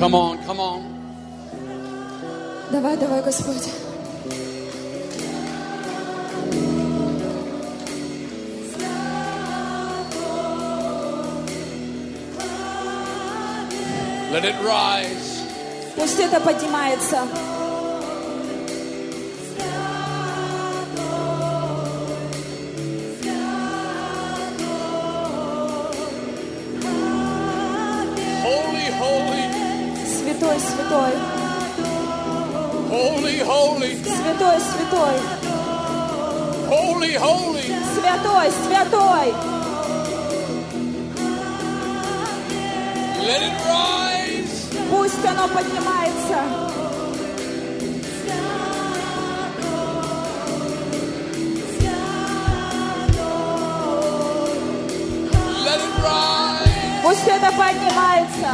Come on, come on. Давай, давай, Господь. Let it rise. Пусть это поднимается. Holy, holy. Святой, святой. Holy, holy. Святой, святой. Holy, holy. Святой, святой. Let it rise. Пусть оно поднимается. Let it rise. Пусть это поднимается.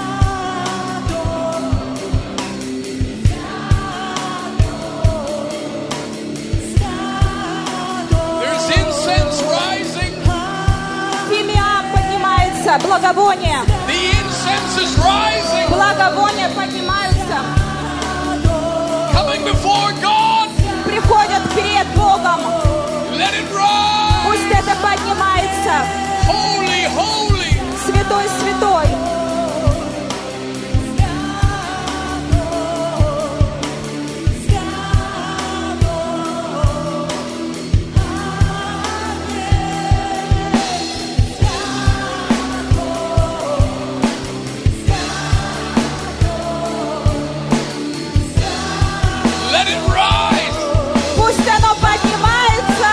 There's incense rising. Фимиам поднимается. Благовоние. The incense is rising. Благовония поднимаются. Coming before God. Приходят перед Богом. Let it rise. Пусть это поднимается. Holy, holy. Святой, святой. Let it rise. Пусть оно поднимается.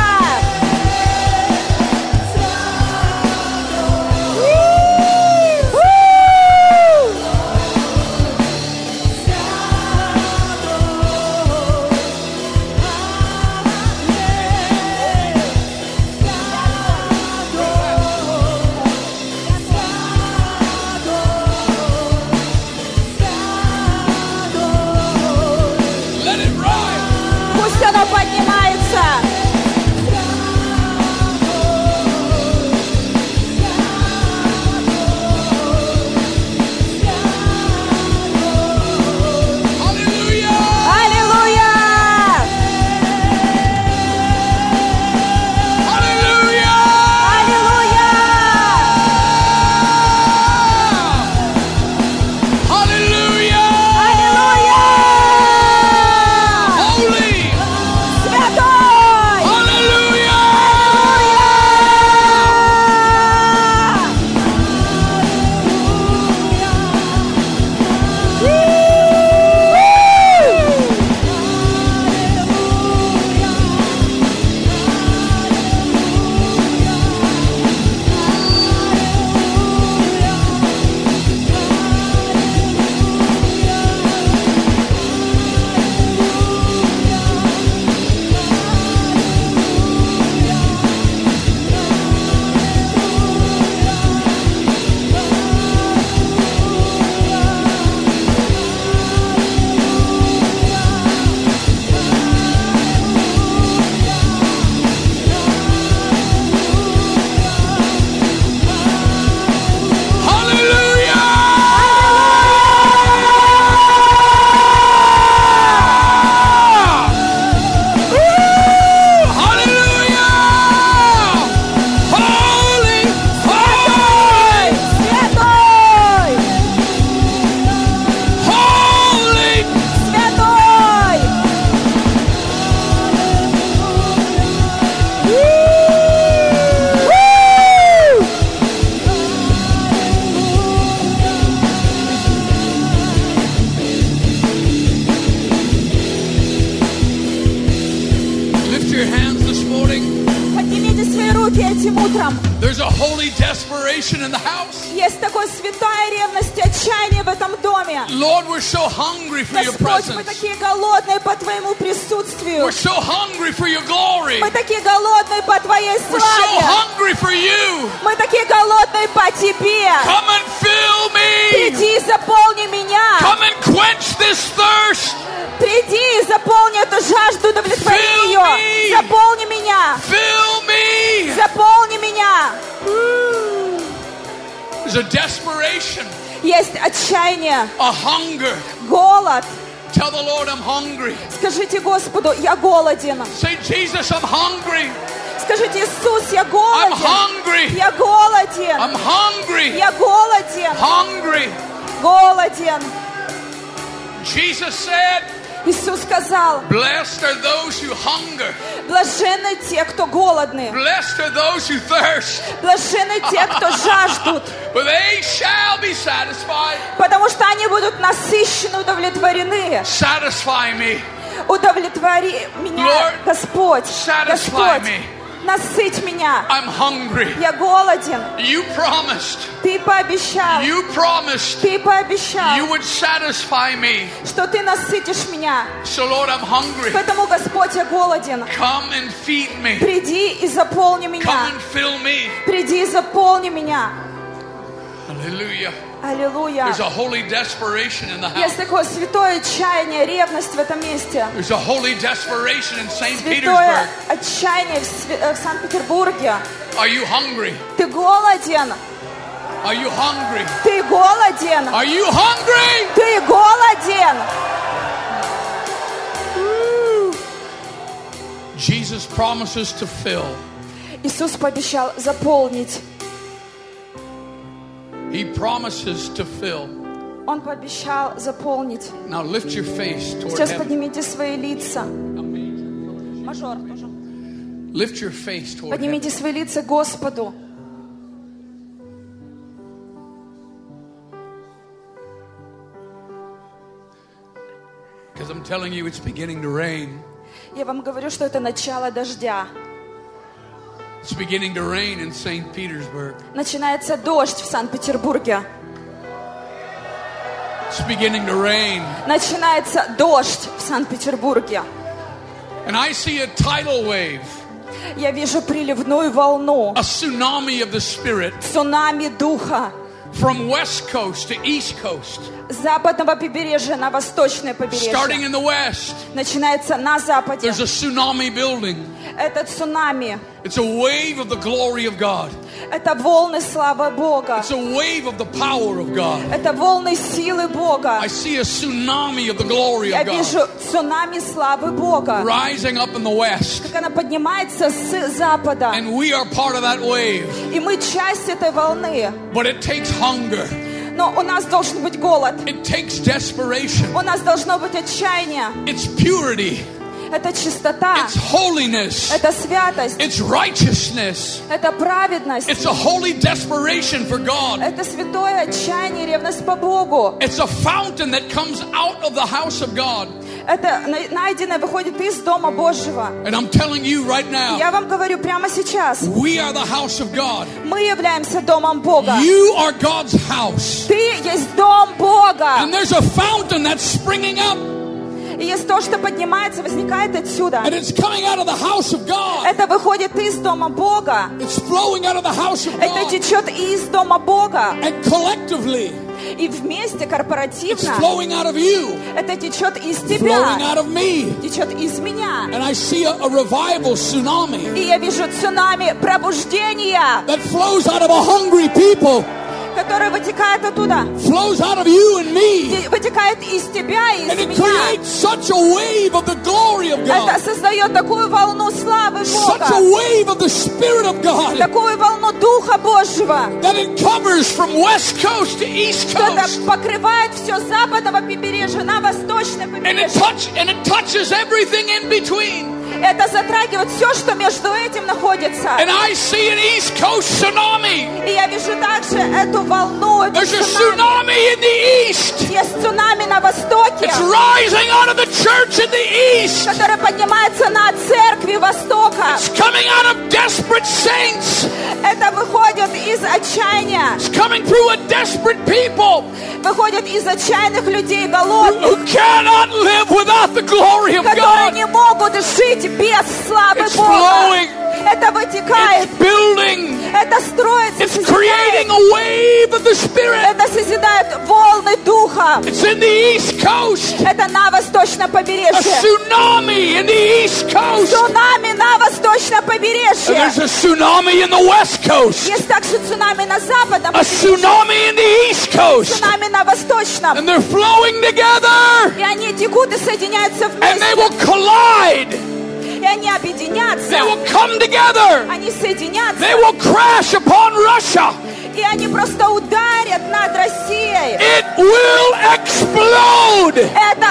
Let it rise. Пусть оно поднимается. Hallelujah. Аллилуйя! Hallelujah. Аллилуйя! Hallelujah. Аллилуйя! Holy. Святой! Hallelujah. Святой! Holy. Святой! Lift your hands this morning. Поднимите свои руки этим утром. There's a holy desperation in the house. Есть такая святая ревность и отчаяние в этом доме. Lord, we're so hungry for your Господь, мы presence. такие голодные по Твоему присутствию. We're so hungry for your glory. Мы такие голодные по Твоей We're so славе. hungry for you. Мы такие голодные по Тебе. Come and fill me. Приди и заполни меня. Come and quench this thirst. Приди и заполни эту жажду, удовлетвори Fill ее. me. Заполни меня. Fill me. Заполни меня. There's a desperation. Есть отчаяние, a hunger. голод. Tell the Lord I'm hungry. Скажите Господу, я голоден. Say, Jesus, I'm hungry. Скажите, Иисус, я I'm голоден. hungry. Я голоден. I'm hungry. Я голоден. Hungry. Голоден. Jesus said, Иисус сказал, blessed are those who hunger. блаженны те, кто голодны. Blessed are those who thirst. Блаженны те, кто жаждут. For they shall be satisfied. Потому что они будут насыщены, удовлетворены. Satisfy me. Удовлетвори меня, Lord, Господь. satisfy Господь, me. насыть меня. I'm hungry. Я голоден. You promised. Ты пообещал. You promised Ты пообещал, you would satisfy me. что ты насытишь меня. So Lord, I'm hungry. Поэтому, Господь, я голоден. Come and feed me. Приди и заполни меня. Come and fill me. Приди и заполни меня. Hallelujah. Аллилуйя. There's a holy desperation in the house. Есть такое святое отчаяние, ревность в этом месте. There's a holy desperation in St. Святое Petersburg. отчаяние в Санкт-Петербурге. Are you hungry? Ты голоден. Are you hungry? Ты голоден. Are you hungry? Ты голоден. Jesus promises to fill. Иисус пообещал заполнить. He promises to fill. Он пообещал заполнить. Now lift your face toward Сейчас heaven. поднимите свои лица. Мажор тоже. Lift your face toward heaven. Поднимите свои лица к Господу. Because I'm telling you, it's beginning to rain. Я вам говорю, что это начало дождя. It's beginning to rain in St. Petersburg. Начинается дождь в Санкт-Петербурге. It's beginning to rain. Начинается дождь в Санкт-Петербурге. And I see a tidal wave, Я вижу приливную волну, a tsunami of the Spirit цунами духа. from West Coast to East Coast. С западного побережья на восточное Starting побережье. in the West, Начинается на западе. there's a tsunami building. Это цунами. It's a wave of the glory of God. Это волны славы Бога. It's a wave of the power of God. Это волны силы Бога. I see a tsunami of the glory Я of God вижу цунами славы Бога. rising up in the West. Как она поднимается с запада. And we are part of that wave. И мы часть этой волны. But it takes hunger. Но у нас должен быть голод. It takes desperation. У нас должно быть отчаяние. It's purity. Это чистота. It's holiness. Это святость. It's righteousness. Это праведность. It's a holy desperation for God. Это святое отчаяние, ревность по Богу. It's a fountain that comes out of the house of God. Это найденное выходит из Дома Божьего. And I'm telling you right now, Я вам говорю прямо сейчас. we are the house of God. Мы являемся Домом Бога. You are God's house. Ты есть Дом Бога. And there's a fountain that's springing up. И есть то, что поднимается, возникает отсюда. And it's coming out of the house of God. Это выходит из Дома Бога. It's flowing out of the house of Это God. течет из Дома Бога. And collectively, И вместе, it's корпоративно, flowing out of you, это течет из flowing тебя, out of me. течет из меня. And I see a revival tsunami И я вижу цунами пробуждения, that flows out of a hungry people, которое вытекает оттуда. flows out of you and me. Вытекает из тебя и And из it меня. creates such a wave of the glory of Это God, создает такую волну славы such a Бога, wave of the Spirit of God, такую волну Духа Божьего, that it covers from West Coast to East что это Coast. покрывает все с западного побережья на восточное And побережье. it touches everything in between. Это затрагивает все, что между этим находится. And I see an East Coast tsunami. И я вижу также эту волну, эту There's a цунами. tsunami in the East. Есть цунами на востоке, It's rising out of the church in the East. которое поднимается на церкви Востока. It's coming out of desperate saints. Это выходит из отчаяния, It's coming through a desperate people выходит из отчаянных людей, голодных, who cannot live without the glory of которые God. не могут жить без славы It's Бога. flowing. Это вытекает. It's building. Это строится, It's creating созидает. a wave of the Spirit. Это созидает волны Духа. It's in the East Coast. Это на восточном A побережье. tsunami in the East Coast. Цунами на восточном And побережье. there's a tsunami in the West Coast. Есть также цунами на западном A побережье. tsunami in the East Coast. Цунами на восточном. And they're flowing together. И они текут и соединяются And they вместе. will collide. И они объединятся. They will come together. Они соединятся. They will crash upon Russia. И они просто ударят над Россией. It will explode Это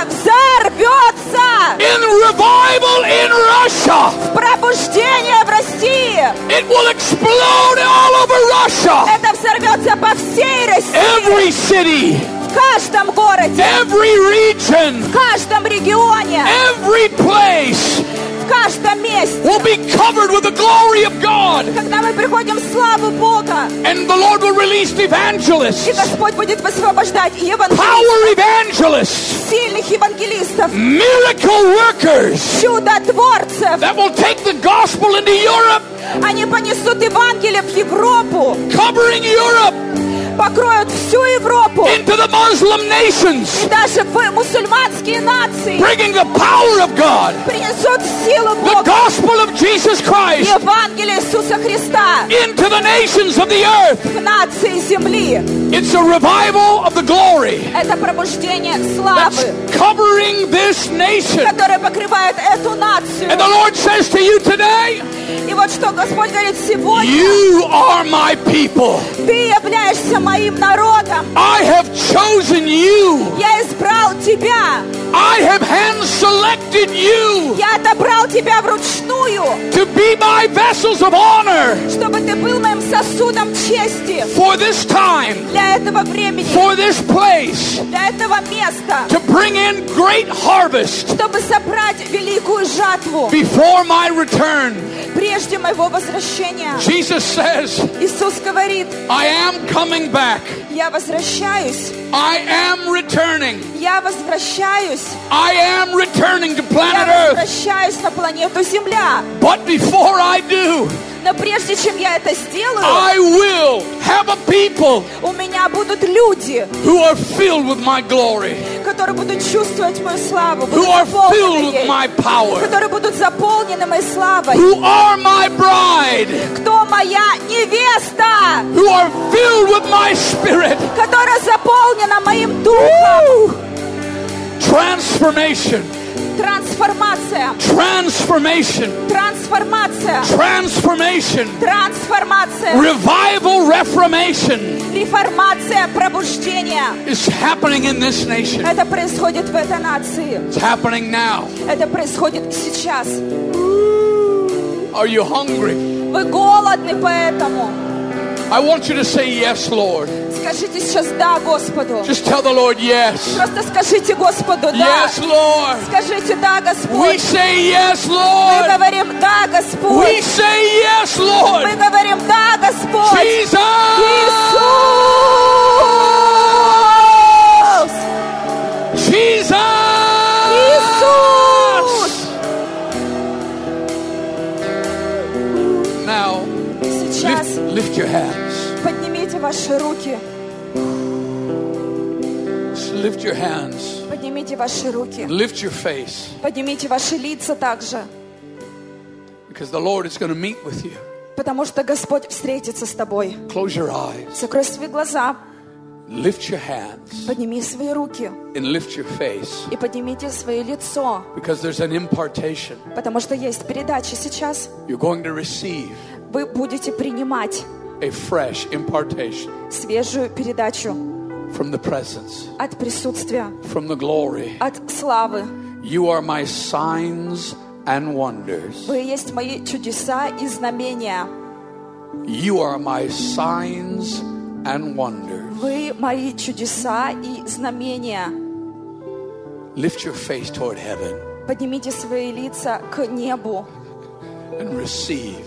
взорвется. in revival in Russia. Пробуждение в России. It will explode all over Russia. Это взорвется по всей России. Every city, В каждом городе. every region, В каждом регионе. every place В каждом месте. will be covered with the glory of God. Когда мы приходим в славу Бога, And the Lord will release и evangelists, Господь будет высвобождать евангелистов, power evangelists, сильных евангелистов, miracle workers чудотворцев. that will take the gospel into Europe, Они понесут Евангелие в Европу, covering Europe, покроют всю Европу into the Muslim и nations, даже в мусульманские нации. bringing the power of God, Принесут силу the Бога, gospel of Jesus Christ, Евангелие Иисуса Христа into the nations of the earth. в нации земли. It's a revival of the glory Это пробуждение that's славы, covering this nation. которое покрывает эту нацию. And the Lord says to you today, И вот что Господь говорит сегодня. you are my people. Ты являешься моим народом. I have chosen you. Я избрал тебя. I have hand-selected you Я отобрал тебя вручную, to be my vessels of honor чтобы ты был моим сосудом чести for this time, для этого времени, for this place, для этого места, to bring in great harvest чтобы собрать великую жатву before my return. прежде моего возвращения. Jesus says, Иисус говорит: I am coming back. я возвращаюсь, I am returning. я возвращаюсь, I am returning to я planet Earth. возвращаюсь на планету Земля. But before I do, Но прежде чем я это сделаю, I will have a people у меня будут люди, who are filled with my glory, которые будут чувствовать мою славу, who будут are заполнены filled with ей, my power, которые будут заполнены моей славой. who are my bride, Кто моя невеста, who are filled with my spirit. которая заполнена моим духом. Transformation, Трансформация, transformation, трансформация, transformation, трансформация, revival, reformation реформация, пробуждение. is happening in this nation. Это происходит в этой нации. It's happening now. Это происходит сейчас. Are you hungry? Вы голодны поэтому. I want you to say yes, Lord. Скажите сейчас «да» Господу. Just tell the Lord yes. Просто скажите Господу «да». Yes, Lord. Скажите «да, We Господь». say yes, Мы Lord. говорим «да, We Господь». say yes, Lord. Мы говорим «да, Господь». Jesus. Иисус! Jesus. Иисус! Now, Сейчас lift your hands. поднимите ваши руки. Just lift your hands. Поднимите ваши руки. Lift your face. Поднимите ваши лица также. Because the Lord is going to meet with you. Потому что Господь встретится с тобой. Close your eyes. Закрой свои глаза. Lift your hands. Подними свои руки. And lift your face. И поднимите свое лицо. Because there's an impartation. Потому что есть передача сейчас. You're going to receive Вы будете принимать a fresh impartation свежую передачу from the presence, от присутствия, from the glory. от славы. You are my signs and wonders. Вы есть мои чудеса и знамения. You are my signs and wonders. Вы мои чудеса и знамения. Lift your face toward heaven Поднимите свои лица к небу. and receive.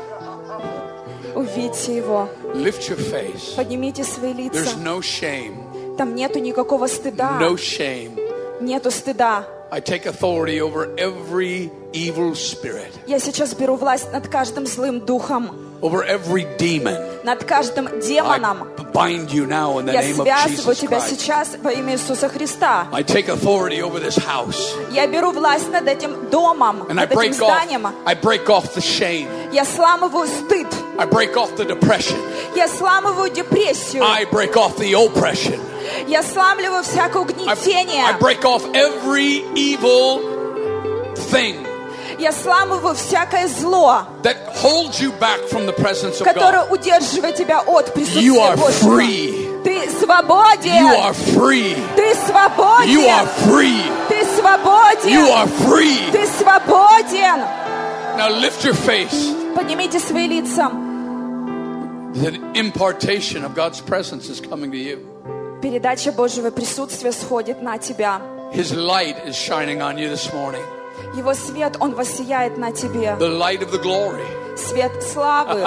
Увидьте его. Lift your face. Поднимите свои лица. There's no shame. Там нету никакого стыда. No shame. Нету стыда. I take authority over every evil spirit, Я сейчас беру власть над каждым злым духом, over every demon. над каждым демоном. I bind you now in the Я name of связываю Jesus тебя Christ. сейчас во имя Иисуса Христа. I take authority over this house. Я беру власть над этим домом, And I над этим зданием. break off the shame. Я сламываю стыд. I break off the depression. Я сламываю депрессию. I break off the oppression. Я сламливаю всякое угнетение. I break off every evil thing Я сламываю всякое зло, that holds you back from the presence of которое God. удерживает тебя от You присутствия are Божьего. free. Ты свободен. You are free. Ты свободен. You are free. Ты свободен. You are free. Ты свободен. Now lift your face. Поднимите свои лица. The impartation of God's presence is coming to you. Передача Божьего присутствия сходит на тебя. His light is shining on you this morning. Его свет, он воссияет на тебе. The light of the glory. Свет славы.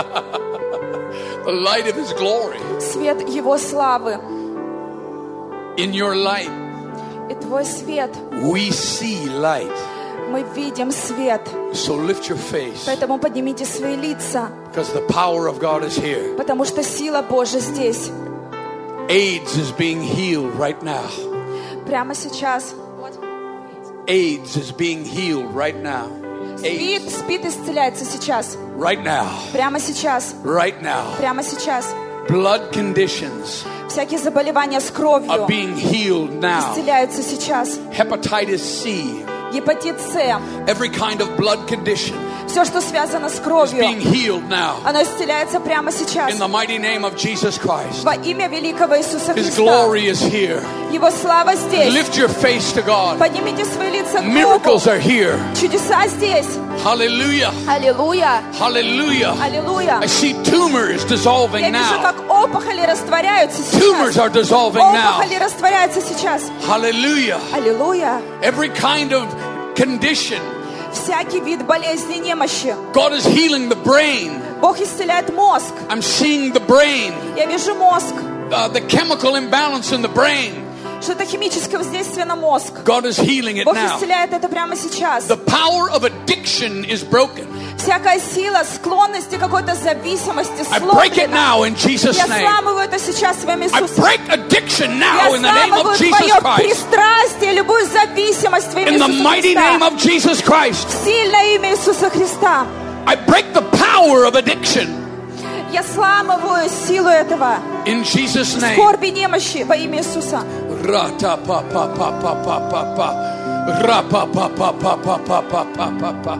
The light of His glory. Свет Его славы. In your light, И твой свет. we see light. Мы видим свет. So lift your face, Поэтому поднимите свои лица. because the power of God is here. Потому что сила Божья здесь. AIDS is being healed right now. Прямо сейчас. AIDS is being healed right now. AIDS. Спид исцеляется сейчас. Right now. Прямо сейчас. Right now. Прямо сейчас. Blood conditions Всякие заболевания с кровью are being healed now. исцеляются сейчас. Hepatitis C, Гепатит С. every kind of blood condition Все, что связано с is кровью, being healed now. оно исцеляется прямо сейчас. In the mighty name of Jesus Christ. Во имя великого Иисуса His Христа. glory is here. Его слава здесь. Lift your face to God. Поднимите свои лица к Богу. Miracles are here. Чудеса здесь. Hallelujah. Аллилуйя. Hallelujah. Аллилуйя. I see tumors dissolving Я вижу, now. как опухоли растворяются Tumors сейчас. are dissolving now. Опухоли растворяются сейчас. Hallelujah. Аллилуйя. Every kind of condition. Всякий вид болезни и немощи. God is healing the brain. Бог исцеляет мозг. I'm seeing the brain. Я вижу мозг. The chemical imbalance in the brain. Что-то химическое воздействие на мозг. God is healing it Бог now. исцеляет это прямо сейчас. The power of addiction is broken. Всякая сила, склонности, какой-то зависимости, I break it сломлена. now in Jesus' Я name. сламываю это сейчас во имя I Иисуса. break addiction Я now in the name сламываю of Jesus твое Christ. пристрастие, любую зависимость во имя In the Иисуса mighty name Христа. of Jesus Christ. Сильное имя Иисуса Христа. I break the power of addiction Я сламываю силу этого. in Jesus' name. Скорби, немощи во имя Иисуса. Ra-ta-pa-pa-pa-pa-pa-pa-pa. Ra-pa-pa-pa-pa-pa-pa-pa-pa-pa.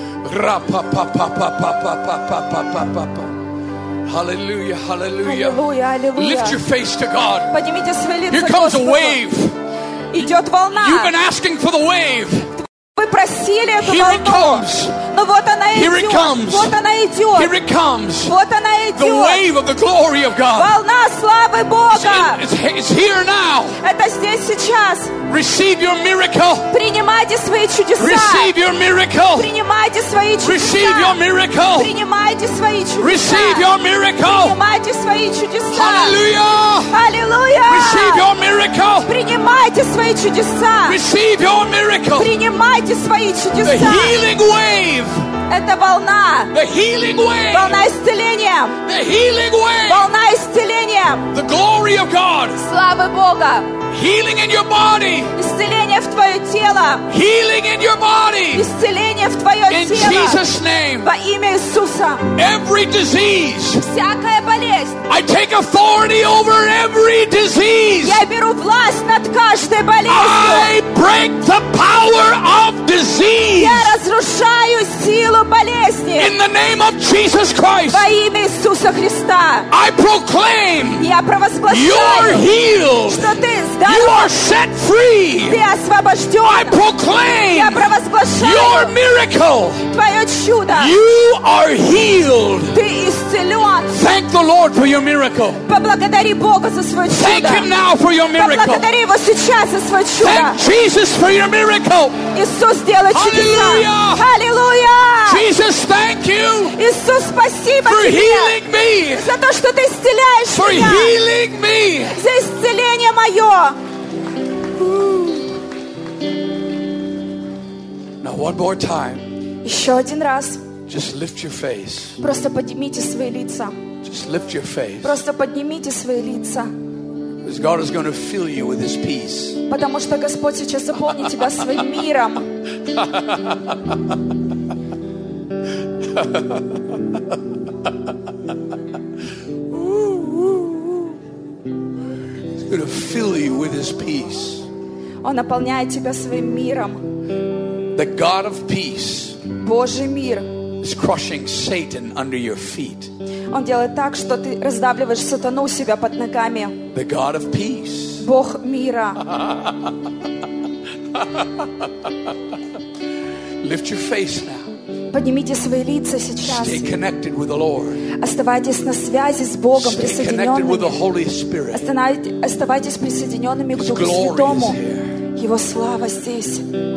Ra-pa-pa-pa-pa-pa-pa-pa-pa-pa-pa. Hallelujah, hallelujah. Аллилуйя, аллилуйя. Lift your face to God. Поднимите свои лица Here к comes a Господу. wave. Идет волна. You've been asking for the wave. Вы просили эту Here it волну. comes. Но вот она Here it идет. comes. Вот она Here идет. it comes. Вот она The идет. wave of the glory of God. Волна славы Бога. It's here now. Это здесь сейчас. Receive your miracle. Принимайте свои чудеса. Receive your miracle. Принимайте свои Receive your чудеса. miracle. Принимайте свои Receive чудеса. your miracle. Принимайте свои чудеса. Hallelujah. Аллилуйя. Receive your miracle. Принимайте свои чудеса. Receive your miracle. Принимайте свои The чудеса. healing wave. Это волна. The healing wave. Волна исцеления. The healing wave. Волна исцеления. The glory of God. Славы Бога. Healing in your body. Исцеление в твое тело. Healing in your body. Исцеление в твое In тело. Jesus' name. Во имя Иисуса. Every disease. Всякая болезнь. I take authority over every disease. Я беру власть над каждой болезнью. I break the power of disease. Я разрушаю силу болезни. In the name of Jesus Christ. Во имя Иисуса Христа. I proclaim Я you're провозглашаю, healed. что ты You здоров. are set free. Ты освобожден. I proclaim Я your провозглашаю miracle. твое чудо. You are healed. Ты исцелен. Thank the Lord for your miracle. Поблагодари Бога за свое Thank чудо. Him now for your miracle. Поблагодари Его сейчас за свое чудо. Thank Jesus for your miracle. Иисус делает чудеса. Hallelujah. Аллилуйя! Jesus, thank you Иисус, спасибо for тебе healing me. за то, что ты исцеляешь For меня. healing me. За исцеление мое. One more time. Еще один раз. Just lift your face. Просто поднимите свои лица. Just lift your face. Просто поднимите свои лица. Because God is going to fill you with His peace. Потому что Господь сейчас заполнит тебя своим миром. He's going to fill you with His peace. Он наполняет тебя своим миром. The God of peace Божий мир. is crushing Satan under your feet. Он делает так, что ты раздавливаешь сатану у себя под ногами. The God of peace. Бог мира. Lift your face now. Поднимите свои лица сейчас. Stay connected with the Lord. Оставайтесь на связи с Богом, Stay connected with the присоединенными. Holy Spirit. Оставайтесь присоединенными к His Духу glory Святому. is here. Его слава здесь.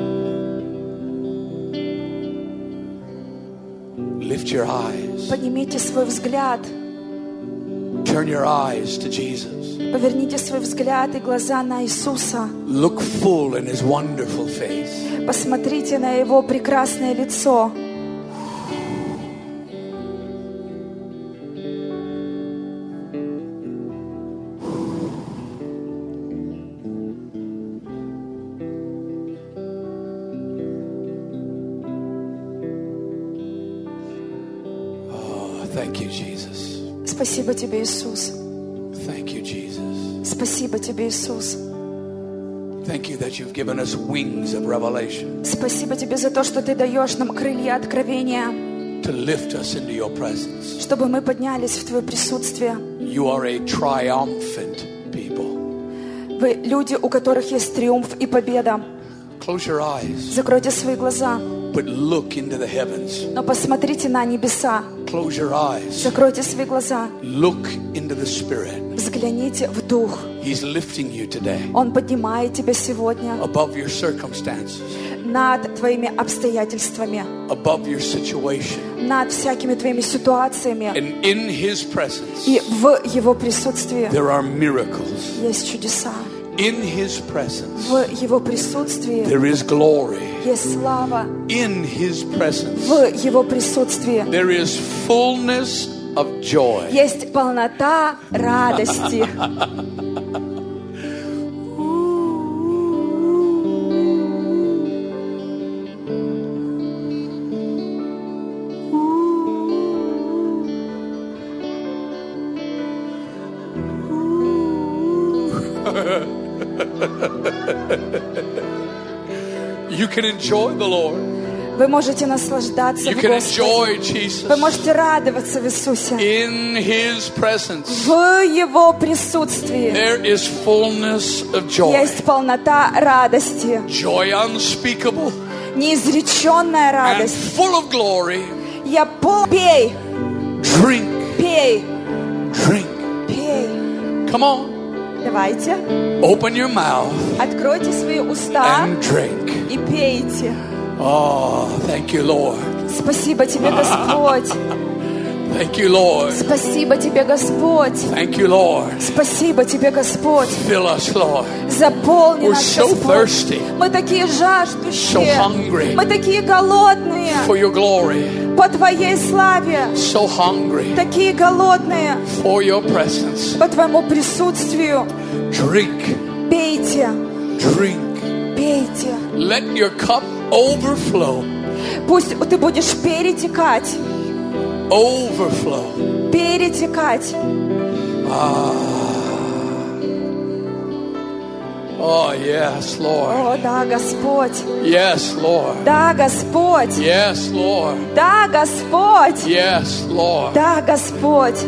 Lift your eyes. Поднимите свой взгляд. Turn your eyes to Jesus. Поверните свой взгляд и глаза на Иисуса. Look full in His wonderful face. Посмотрите на Его прекрасное лицо. Thank you, Jesus. Спасибо Тебе, Иисус. Thank you, Jesus. Спасибо Тебе, Иисус. Thank you that you've given us wings of revelation Спасибо Тебе за то, что Ты даешь нам крылья откровения, to lift us into your presence. чтобы мы поднялись в Твое присутствие. You are a triumphant people. Вы люди, у которых есть триумф и победа. Close your eyes, Закройте свои глаза, but look into the heavens. но посмотрите на небеса. Close your eyes, Закройте свои глаза, look into the Spirit. взгляните в Дух. He's lifting you today Он поднимает тебя сегодня above your circumstances, над твоими обстоятельствами, above your situation. над всякими твоими ситуациями. And in His presence, И в Его присутствии there are miracles. есть чудеса. In His presence, В Его присутствии there is glory. есть слава. In His presence, В Его присутствии there is fullness of joy. есть полнота радости. You can enjoy the Lord. Вы можете наслаждаться You в can Господе. enjoy Вы Jesus. можете радоваться в Иисусе. In His presence, В Его присутствии there is fullness of joy. есть полнота радости. Joy unspeakable Неизреченная and радость. full of glory. Пей, Drink, пей, drink. пей. Come on. Давайте, Open your mouth откройте свои уста and drink. и пейте. Oh, thank you, Lord. Спасибо Тебе, Господь. Thank you, Lord. Спасибо Тебе, Господь. Thank you, Lord. Спасибо Тебе, Господь. Fill us, Lord. Заполни We're нас, so Господь. thirsty Мы такие жаждущие. So hungry. Мы такие голодные for your glory. по Твоей славе. So hungry Такие голодные for your presence. по Твоему присутствию. Drink, Пейте, drink. пейте. Let your cup overflow. Пусть ты будешь перетекать, Overflow. перетекать. Oh, yes, Lord. О, да, Господь. Yes, Lord. Да, Господь. Yes, Lord. Да, Господь. Yes, Lord. Да, Господь.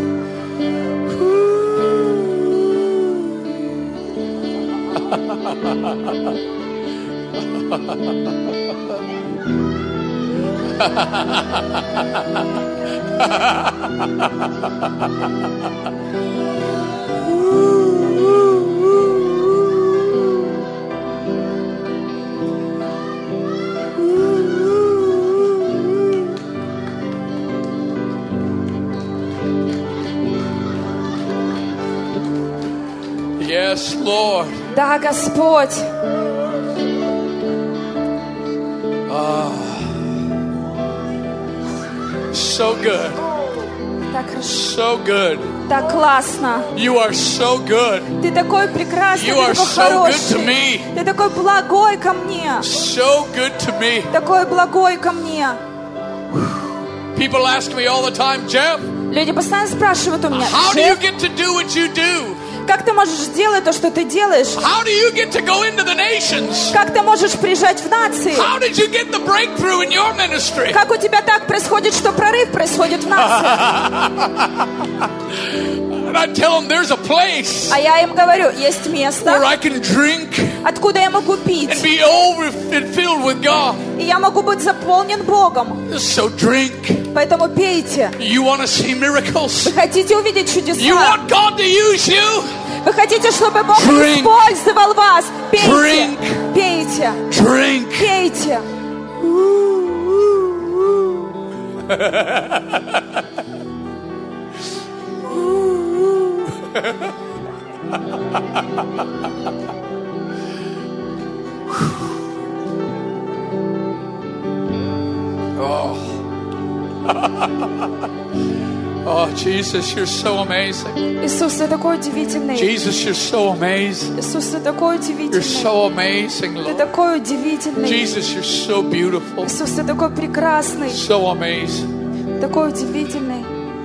Yes, Lord. Да, Господь. Ah. So good. Так хорошо. So good. Так классно. You are so good. Ты такой прекрасный, You ты are такой so good to хороший. me. Ты такой благой ко мне. So good to me. Такой благой ко мне. People ask me all the time, Jeff, Люди постоянно спрашивают у меня, how do you «Джефф, get to do what you do? как ты можешь делать то, что ты делаешь? How do you get to go into the nations? Как ты можешь приезжать в нации? How did you get the breakthrough in your ministry? Как у тебя так происходит, что прорыв происходит в нации?» And I tell them there's a place А я им говорю, есть where место, I can drink откуда я могу пить, and be filled with God. и я могу быть заполнен Богом. So drink. Поэтому пейте. You want to see miracles? Вы хотите увидеть You чудеса? want God to use you? Вы хотите, чтобы Бог Drink. использовал вас? Пейте, Drink. пейте, Drink. пейте. Oh, Jesus, you're so amazing. Иисус, ты такой удивительный. Jesus, you're so amazing. Иисус, ты такой You're удивительный. so amazing, Ты Lord. такой удивительный. Jesus, you're so beautiful. Иисус, ты такой прекрасный, So amazing. такой удивительный.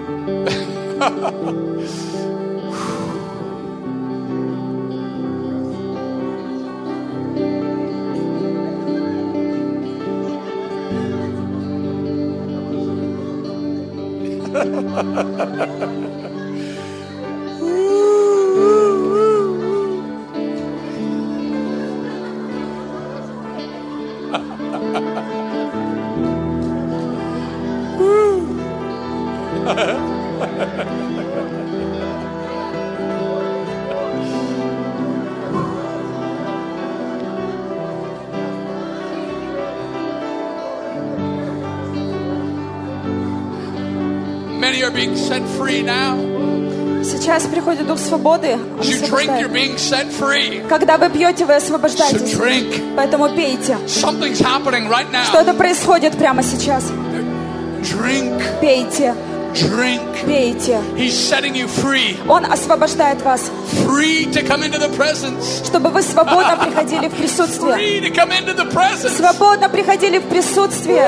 Many are being set free now. Сейчас приходит Дух Свободы. Он As you drink, you're освобождает. being set free. Когда вы пьете, вы So освобождаетесь. drink. Поэтому пейте. Something's happening right now. Что-то происходит прямо сейчас. Drink. Пейте, Drink. пейте. He's setting you free. Он освобождает вас, Free to come into the presence. чтобы вы свободно приходили в присутствие. Free to come into the presence. Свободно приходили в присутствие.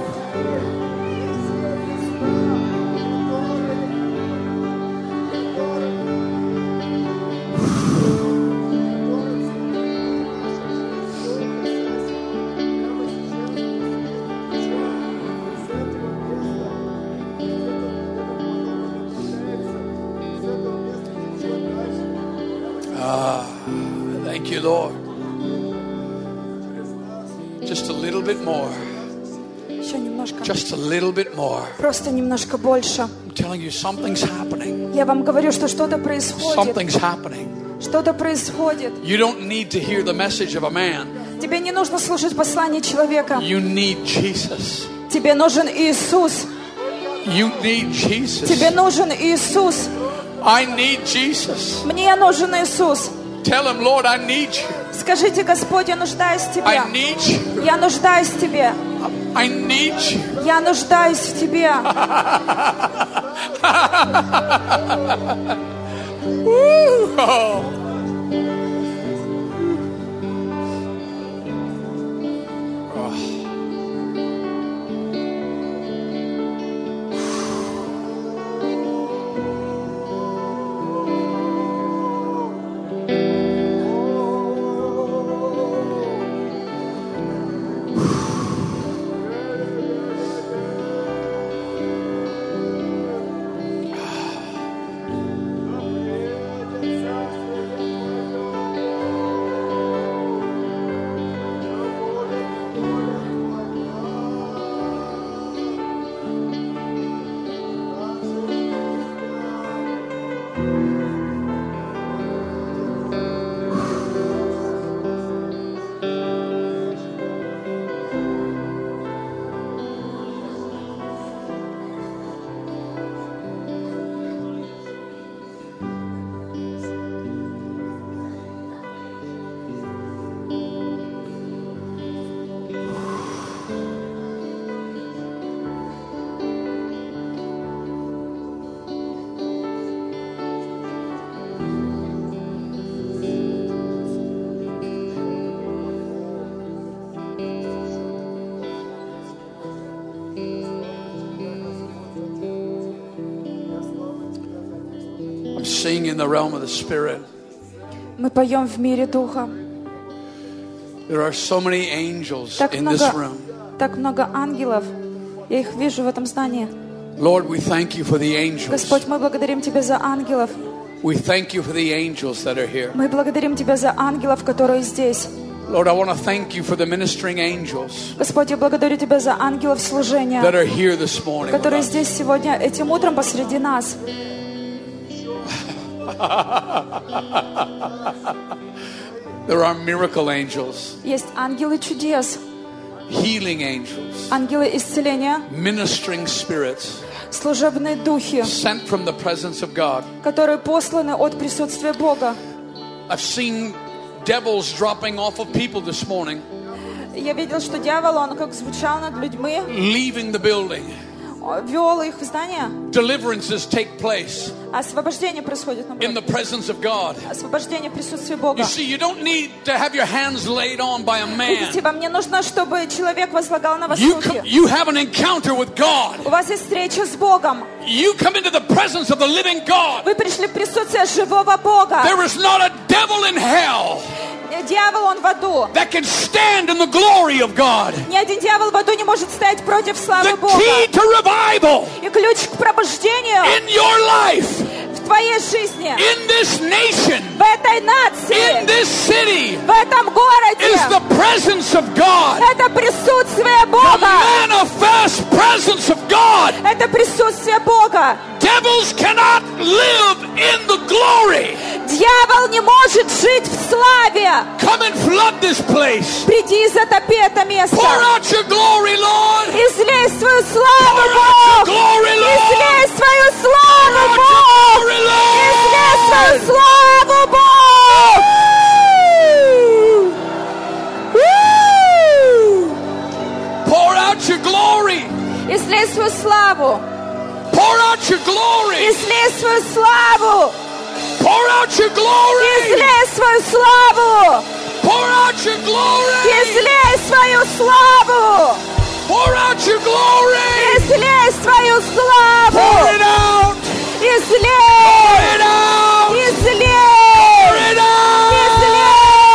Thank you, Lord. Just a little bit more. Еще немножко. Just a little bit more. Просто немножко больше. I'm telling you, something's happening. Я вам говорю, что что-то происходит. Something's happening. Что-то происходит. You don't need to hear the message of a man. Тебе не нужно слушать послание человека. You need Jesus. Тебе нужен Иисус. You need Jesus. Тебе нужен Иисус. I need Jesus. Мне нужен Иисус. Tell him, Lord, I need you. Скажите, Господь, я нуждаюсь в Тебе. I need you. Я нуждаюсь в Тебе. I need you. Я нуждаюсь в Тебе. Oh. sing in the realm of the Spirit. Мы поем в мире Духа. There are so many angels in this room. Так много ангелов. Я их вижу в этом здании. Lord, we thank you for the angels. Господь, мы благодарим Тебя за ангелов. We thank you for the angels that are here. Мы благодарим Тебя за ангелов, которые здесь. Lord, I want to thank you for the ministering angels Господь, я благодарю Тебя за ангелов служения, that are here this morning. которые здесь сегодня, этим утром посреди нас. There are miracle angels, Есть ангелы чудес, healing angels, ангелы исцеления, ministering spirits служебные духи, sent from the presence of God. которые посланы от присутствия Бога. I've seen devils dropping off of people this morning, Я видел, что дьявол, он как звучал над людьми, leaving the building. вел их в здание. Deliverances take place Освобождение происходит in the напротив. presence of God. Освобождение присутствия Бога. You see, you don't need to have your hands laid on by a man. Видите, вам не нужно, чтобы человек возлагал на вас руки. You have an encounter with God. У вас есть встреча с Богом. You come into the presence of the living God. Вы пришли в присутствие живого Бога. There is not a devil in hell Дьявол, он в аду. that can stand in the glory of God. Ни один дьявол в аду не может стоять против славы The Бога. key to revival И ключ к пробуждению in your life, в твоей жизни, in this nation, в этой in нации, this city, в этом городе, is the presence of God. это присутствие The Бога. manifest presence of God. Это присутствие Бога. Devils cannot live in the glory. Дьявол не может жить в славе. Come and flood this place. Приди и затопи это место. Pour out your glory, Lord. Излей свою славу, Pour out your Бог. glory, Lord. Излей свою славу, Pour out Бог. your glory, Излей свою Lord. славу, Бог. Pour out your glory. Излей свою славу. Pour out your glory. Излей свою славу. Pour out your glory. Излей свою славу. Pour out your glory. Излей свою славу. Pour out your glory. Излей свою Pour славу. it out. Pour Излей. it out. Излей. Pour it out. Излей.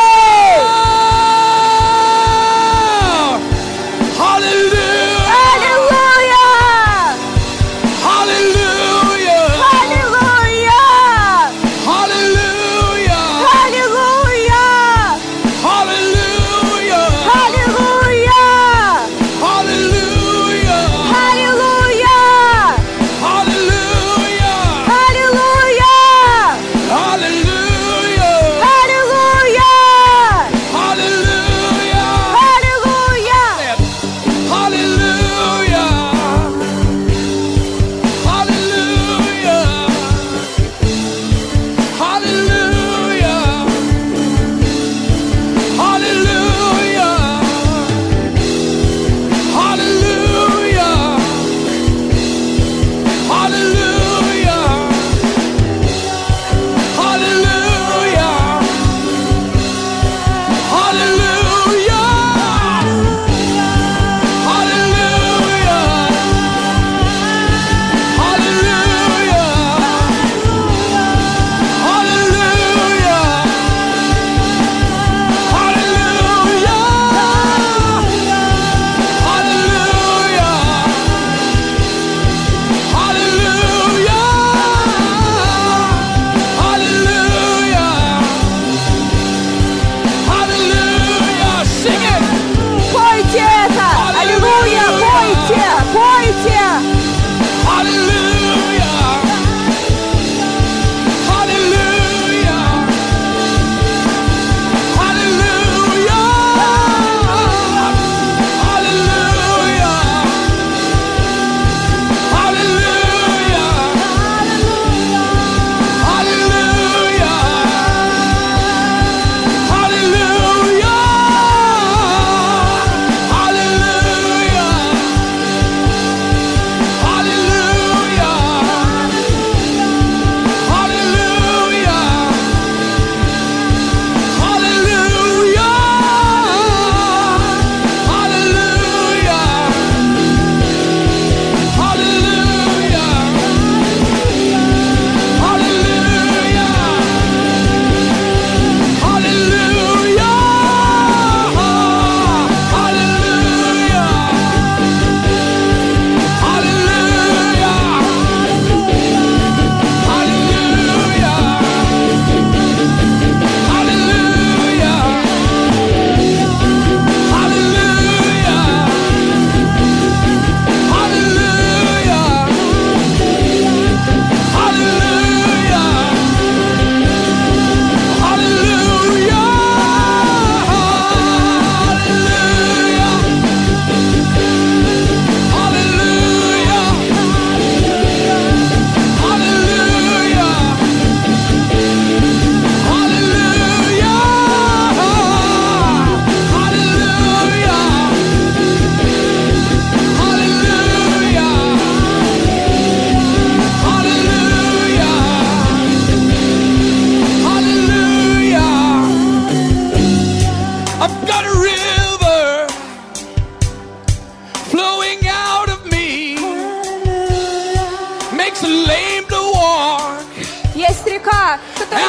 Hallelujah. Аллилуйя. Hallelujah. Аллилуйя. Hallelujah. Аллилуйя. Hallelujah. Аллилуйя. Hallelujah. Аллилуйя. Hallelujah. Аллилуйя.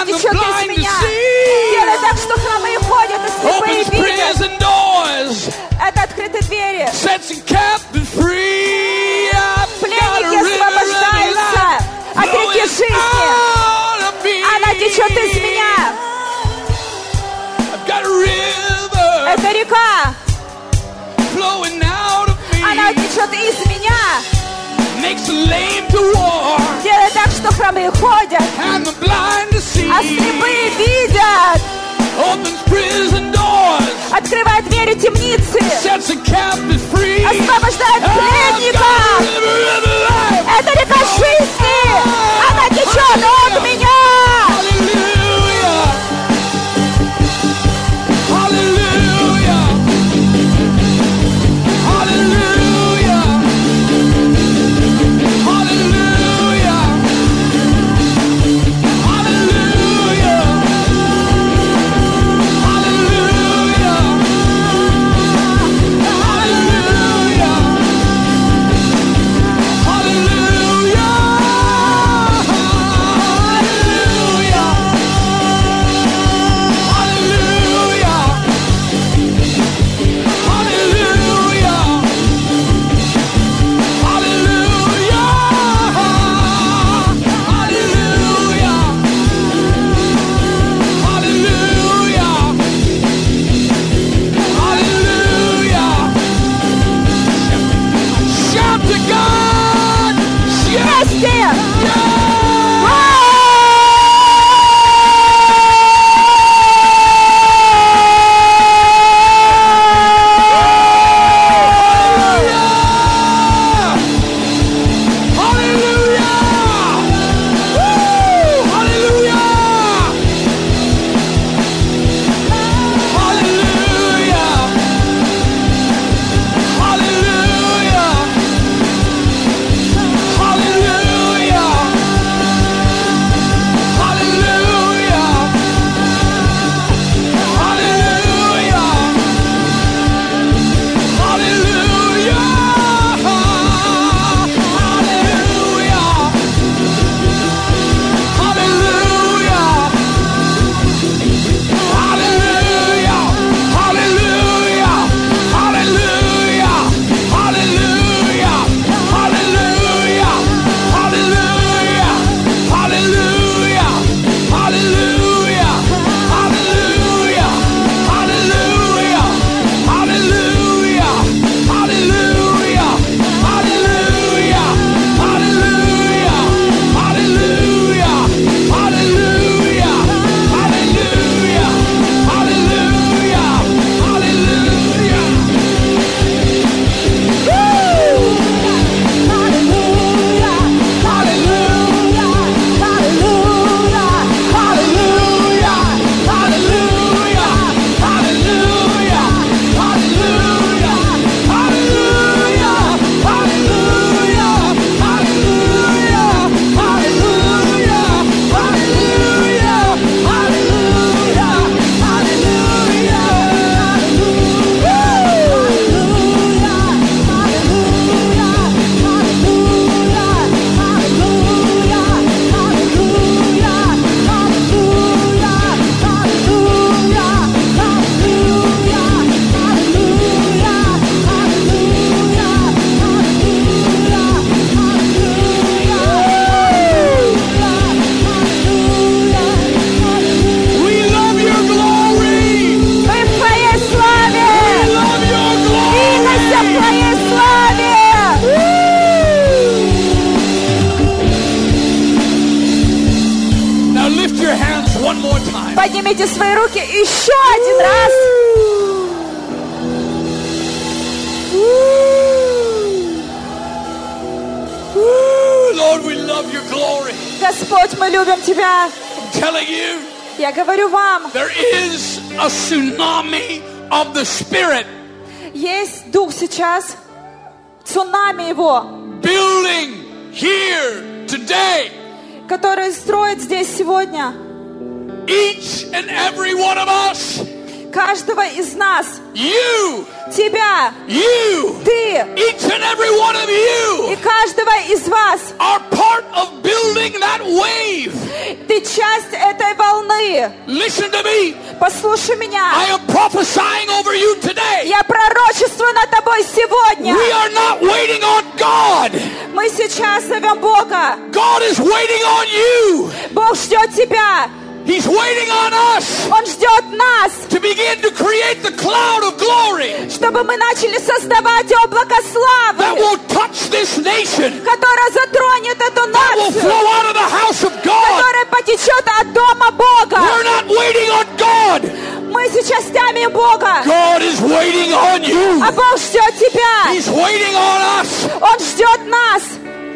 Она течет из меня. Делай так, что хромые ходят, и слепые Opens видят. prison doors. Это открыты двери. Sets the captives free. I've got a Пленники river of освобождаются life от реки flowing жизни. out of me. Она течет из меня. I've got a river Это река. flowing out of me. Она течет из меня. Makes the lame to walk Делай так, что хромые ходят, and the blind to see. а слепые видят. Opens prison doors. Открывает двери темницы. Sets the captives free. Освобождает I've got пленника. a river of life. Это река жизни. Она течет от меня. Hallelujah. Hallelujah. Hallelujah. Hallelujah. Hallelujah. Hallelujah. Shout to God! Shout! Вместе. Поднимите свои руки еще один раз. Lord, we love your glory. Господь, мы любим Тебя. I'm telling you, Я говорю вам, there is a tsunami of the Spirit есть дух сейчас, цунами его, building here today. который строит здесь сегодня. Each and every one of us. Каждого из нас. You. Тебя. You. Ты. Each and every one of you. И каждого из вас. Are part of building that wave. Ты часть этой волны. Listen to me. Послушай меня. I am prophesying over you today. Я пророчествую над тобой сегодня. We are not waiting on God. Мы сейчас зовем Бога. God is waiting on you. Бог ждет тебя. He's waiting on us Он ждет нас, to begin to create the cloud of glory чтобы мы начали создавать облако that славы, will touch this nation, которое затронет эту that will нацию, flow out of the house of God. которое потечет от дома Бога. We're not waiting on God. Мы сейчас тянем Бога, God is waiting on you. а Бог ждет тебя. He's waiting on us. Он ждет нас.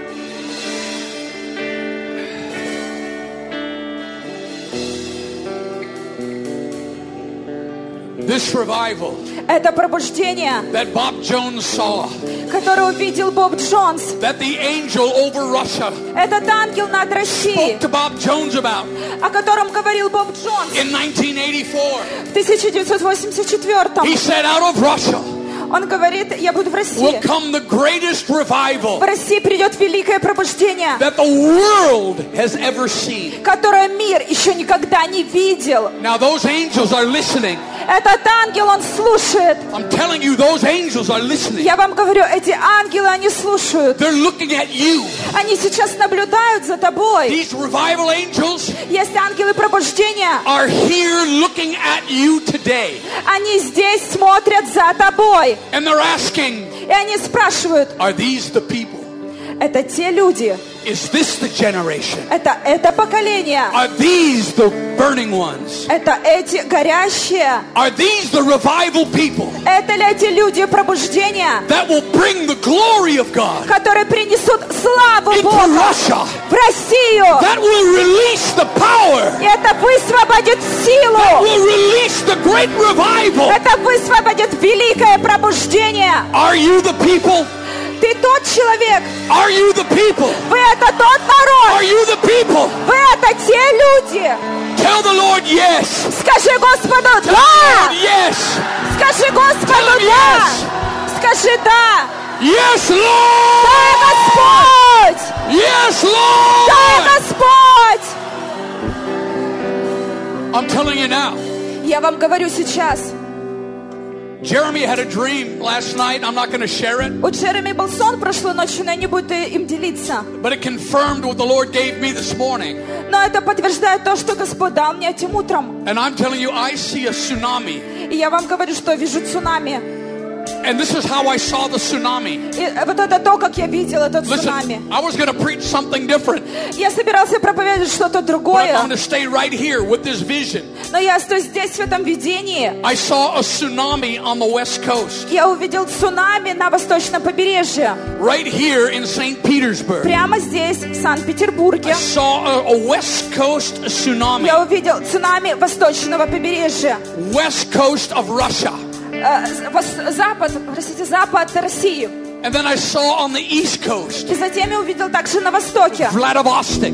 This revival Это пробуждение, that Bob Jones saw, которое увидел Боб Джонс. that the angel over Russia Этот ангел над Россией, spoke to Bob Jones about о котором говорил Боб Джонс in 1984. в 1984. He said, out of Russia Он говорит, я буду в will России. come the greatest revival В России придет великое пробуждение, that the world has ever seen. которое мир еще никогда не видел. Now those angels are listening. Этот ангел, он слушает. I'm telling you, those angels are listening. Я вам говорю, эти ангелы, они слушают. They're looking at you. Они сейчас наблюдают за тобой. These revival angels Есть ангелы пробуждения. are here looking at you today. Они здесь смотрят за тобой. And they're asking, И они спрашивают, are these the people? это те люди, Is this the generation? это поколение, Are these the burning ones? это эти горящие, Are these the revival people это ли эти люди пробуждения, that will bring the glory of God которые принесут славу into Бога Russia? в Россию? That will release the power. И это высвободит силу. Will release the great revival. Это высвободит великое пробуждение. Are you the people? Ты тот человек. Are you the people? Вы это тот народ. Are you the people? Вы это те люди. Tell the Lord yes. Скажи Господу Tell the да. Lord yes. Скажи Господу Tell him да. yes. Скажи да. Yes, Да, Lord. Господь. Yes, Да, Lord. Господь. I'm telling you now. Я вам говорю сейчас. Jeremy had a dream last night. I'm not going to share it, У Джереми был сон прошлой ночью, но я не буду им делиться. but it confirmed what the Lord gave me this morning. Но это подтверждает то, что Господь дал мне этим утром. And I'm telling you, I see a tsunami. И я вам говорю, что вижу цунами. And this is how I saw the tsunami. И вот это то, как я видел этот цунами. Listen, I was going to preach something different, Я собирался проповедовать что-то but I'm другое, going to stay right here with this vision. но я остаюсь здесь, в этом видении. I saw a tsunami on the West Coast, Я увидел цунами на восточном побережье. right here in St. Petersburg. Прямо здесь, в Санкт-Петербурге. I saw a West Coast tsunami, Я увидел цунами восточного побережья. West Coast of Russia. Запад России. And then I saw on the East Coast, И затем я увидел также на востоке. Vladivostok,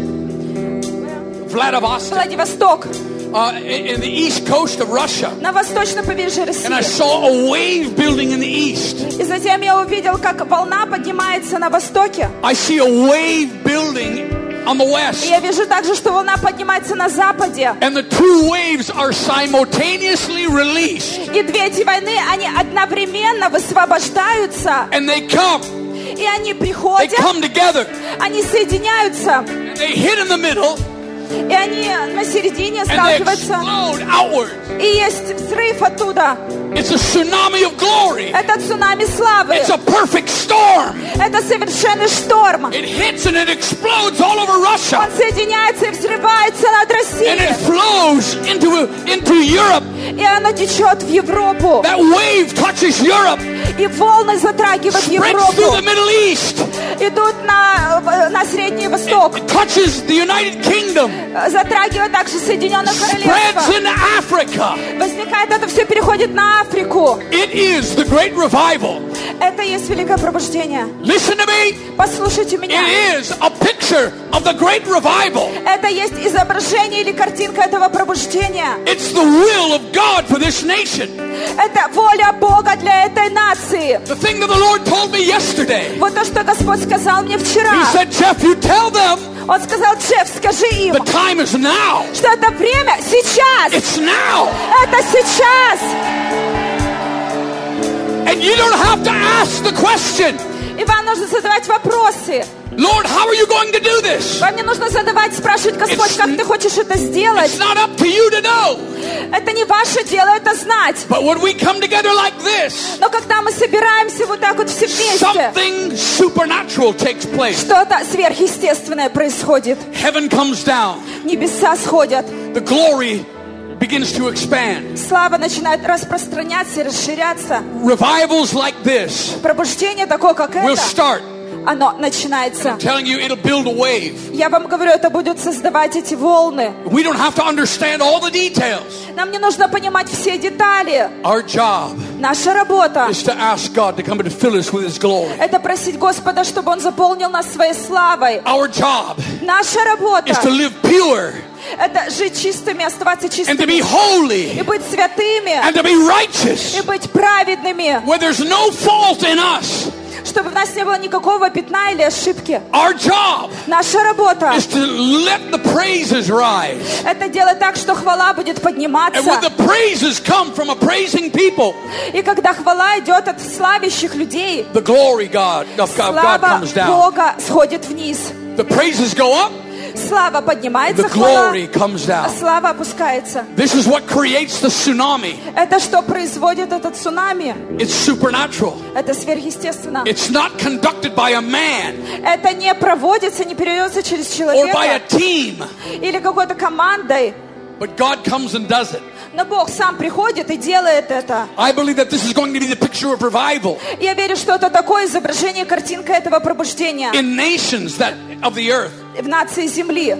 Владивосток. in the East Coast of Russia. На восточном побережье And I России. saw a wave building in the east. И затем я увидел, как волна поднимается на востоке. I see a wave building on the И west. я вижу также, что волна поднимается на западе. And the two waves are simultaneously released. И две эти войны, они одновременно высвобождаются. And they come И они приходят, together. они соединяются. And they hit in the middle. И они на середине And they сталкиваются. explode outward. И есть взрыв оттуда. It's a tsunami of glory. Это цунами славы. It's a perfect storm. Это совершенный шторм. It hits and it explodes all over Russia. Он соединяется и взрывается над And Россией. it flows into Europe. И оно течет в Европу. That wave touches Europe. И волны затрагивают Spreads through Европу. the Middle East. Идут на Средний Восток. It touches the United Kingdom. Затрагивают также Соединенное Spreads Королевство. into Africa. Возникает это все, переходит на Африку. It is the great revival. Это есть великое пробуждение. Listen to me. Послушайте меня. It is a picture of the great revival. Это есть изображение или картинка этого пробуждения. It's the will of God for this nation. Это воля Бога для этой нации. The thing that the Lord told me yesterday. Вот то, что Господь сказал мне вчера. He said, Jeff, you tell them Он сказал: Джефф, скажи им, The time is now. что это время сейчас. It's now. Это сейчас. And you don't have to ask the question, И вам нужно задавать вопросы. Lord, how are you going to do this? Вам не нужно спрашивать: Господь, как ты хочешь это сделать? It's not up to you to know. Это не ваше дело это знать. But when we come together like this, Но когда мы собираемся вот так вот все вместе, something supernatural takes place. что-то сверхъестественное происходит. Heaven comes down. Небеса сходят. The glory begins to expand. Слава начинает распространяться и расширяться. Revivals like this Пробуждение такое, как will это, start. оно начинается. I'm telling you, it'll build a wave. Я вам говорю, это будет создавать эти волны. We don't have to understand all the details. Нам не нужно понимать все детали. Our job Наша работа is to ask God to come and fill us with His glory. — это просить Господа, чтобы Он заполнил нас своей славой. Our job Наша работа is to live pure — это жить чистыми, оставаться and to чистыми, be holy и быть святыми, and to be righteous, и быть праведными, where there's no fault in us. чтобы в нас не было никакого пятна или ошибки. Our job Наша работа is to let the praises rise. — это делать так, что хвала будет And when подниматься. the praises come from a praising people, И когда хвала идет от славящих людей, the glory of God слава comes down. Бога сходит вниз. The praises go up, Слава поднимается, the хвала, glory comes а down. слава опускается. This is what creates the tsunami. Это что производит этот цунами? It's supernatural. Это сверхъестественно. It's not conducted by a man Это не проводится, не передается через or by a человека team, или какой-то командой. but God comes and does it. Но Бог сам приходит и делает это. I believe that this is going to be the picture of revival Я верю, что это такое изображение, картинка этого пробуждения in nations of the earth. в нации земли.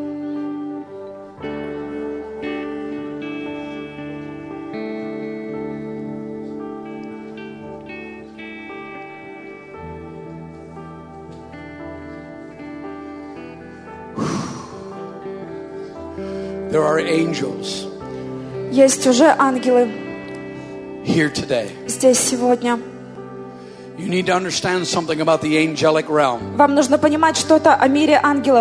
There are angels Есть уже ангелы here today. здесь сегодня. You need to understand something about the angelic realm. Вам нужно понимать что-то о мире ангелов.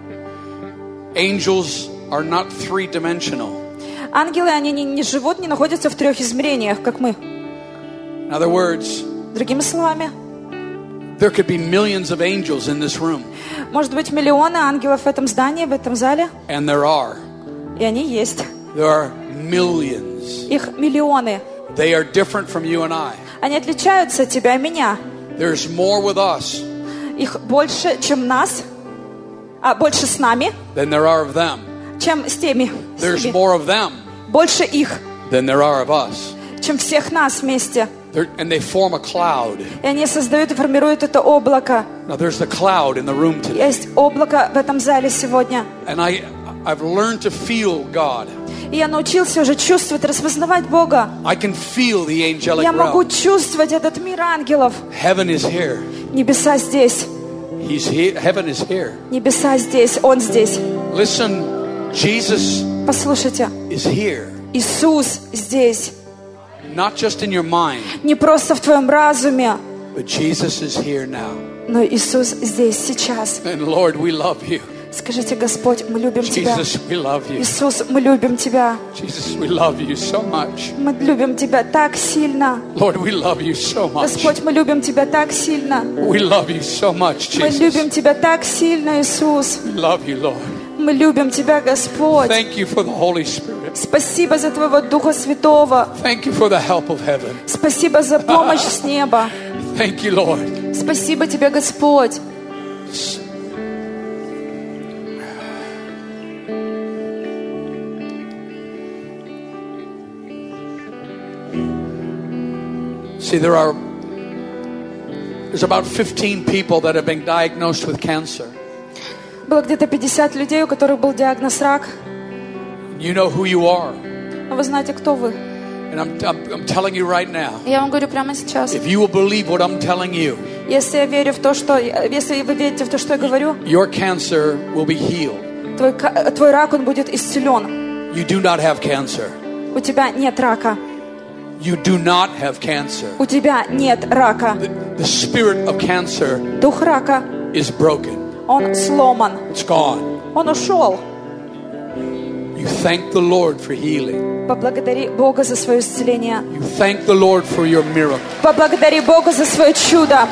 Angels are not three-dimensional. Ангелы, они не живут, не находятся в трех измерениях, как мы. In other words, Другими словами, there could be millions of angels in this room, может быть, миллионы ангелов в этом здании, в этом зале, and there are. и они есть. There are millions. Их миллионы. They are different from you and I. Они отличаются от тебя и меня. There's more with us Их больше, чем нас, больше с нами, than there are of them. чем с теми. с There's ними. more of them Больше их, than there are of us. чем всех нас вместе. And they form a cloud. И они создают и формируют это облако. Now there's the cloud in the room today. Есть облако в этом зале сегодня. And I've learned to feel God. И я научился уже чувствовать, распознавать Бога. I can feel the angelic Я могу realm. чувствовать этот мир ангелов. Heaven is here. Небеса здесь. He's here. Heaven is here. Небеса здесь. Он здесь. Listen, Jesus Послушайте. is here. Иисус здесь. Not just in your mind, Не просто в твоем разуме, but Jesus is here now. но Иисус здесь сейчас. And Lord, we love you. Скажите: Господь, мы любим Тебя. Jesus, we love you. Иисус, мы любим Тебя. Jesus, we love you so much. Мы любим Тебя так сильно. Lord, we love you so much. Господь, мы любим Тебя так сильно. We love you so much, Мы Jesus. любим Тебя так сильно, Иисус. We love you, Lord. Мы любим Тебя, Господь. Thank you for the Holy Spirit. Спасибо за Твоего Духа Святого. Thank you for the help of heaven. Спасибо за помощь с неба. Thank you, Lord. Спасибо Тебе, Господь. See, there's about 15 people that have been diagnosed with cancer. Было где-то 50 людей, у которых был диагноз рак. You know who you are. Но вы знаете, кто вы. And I'm telling you right now, Я вам говорю прямо сейчас. if you will believe what I'm telling you, Если я верю в то, что... Если вы верите в то, что я говорю, your cancer will be healed. твой рак, он будет исцелен. You do not have cancer. У тебя нет рака. You do not have cancer. У тебя нет рака. The spirit of cancer Дух рака, is broken. он сломан. It's gone. Он ушел. You thank the Lord for healing. Поблагодари Бога за свое исцеление. You thank the Lord for your miracle. Поблагодари Бога за свое чудо.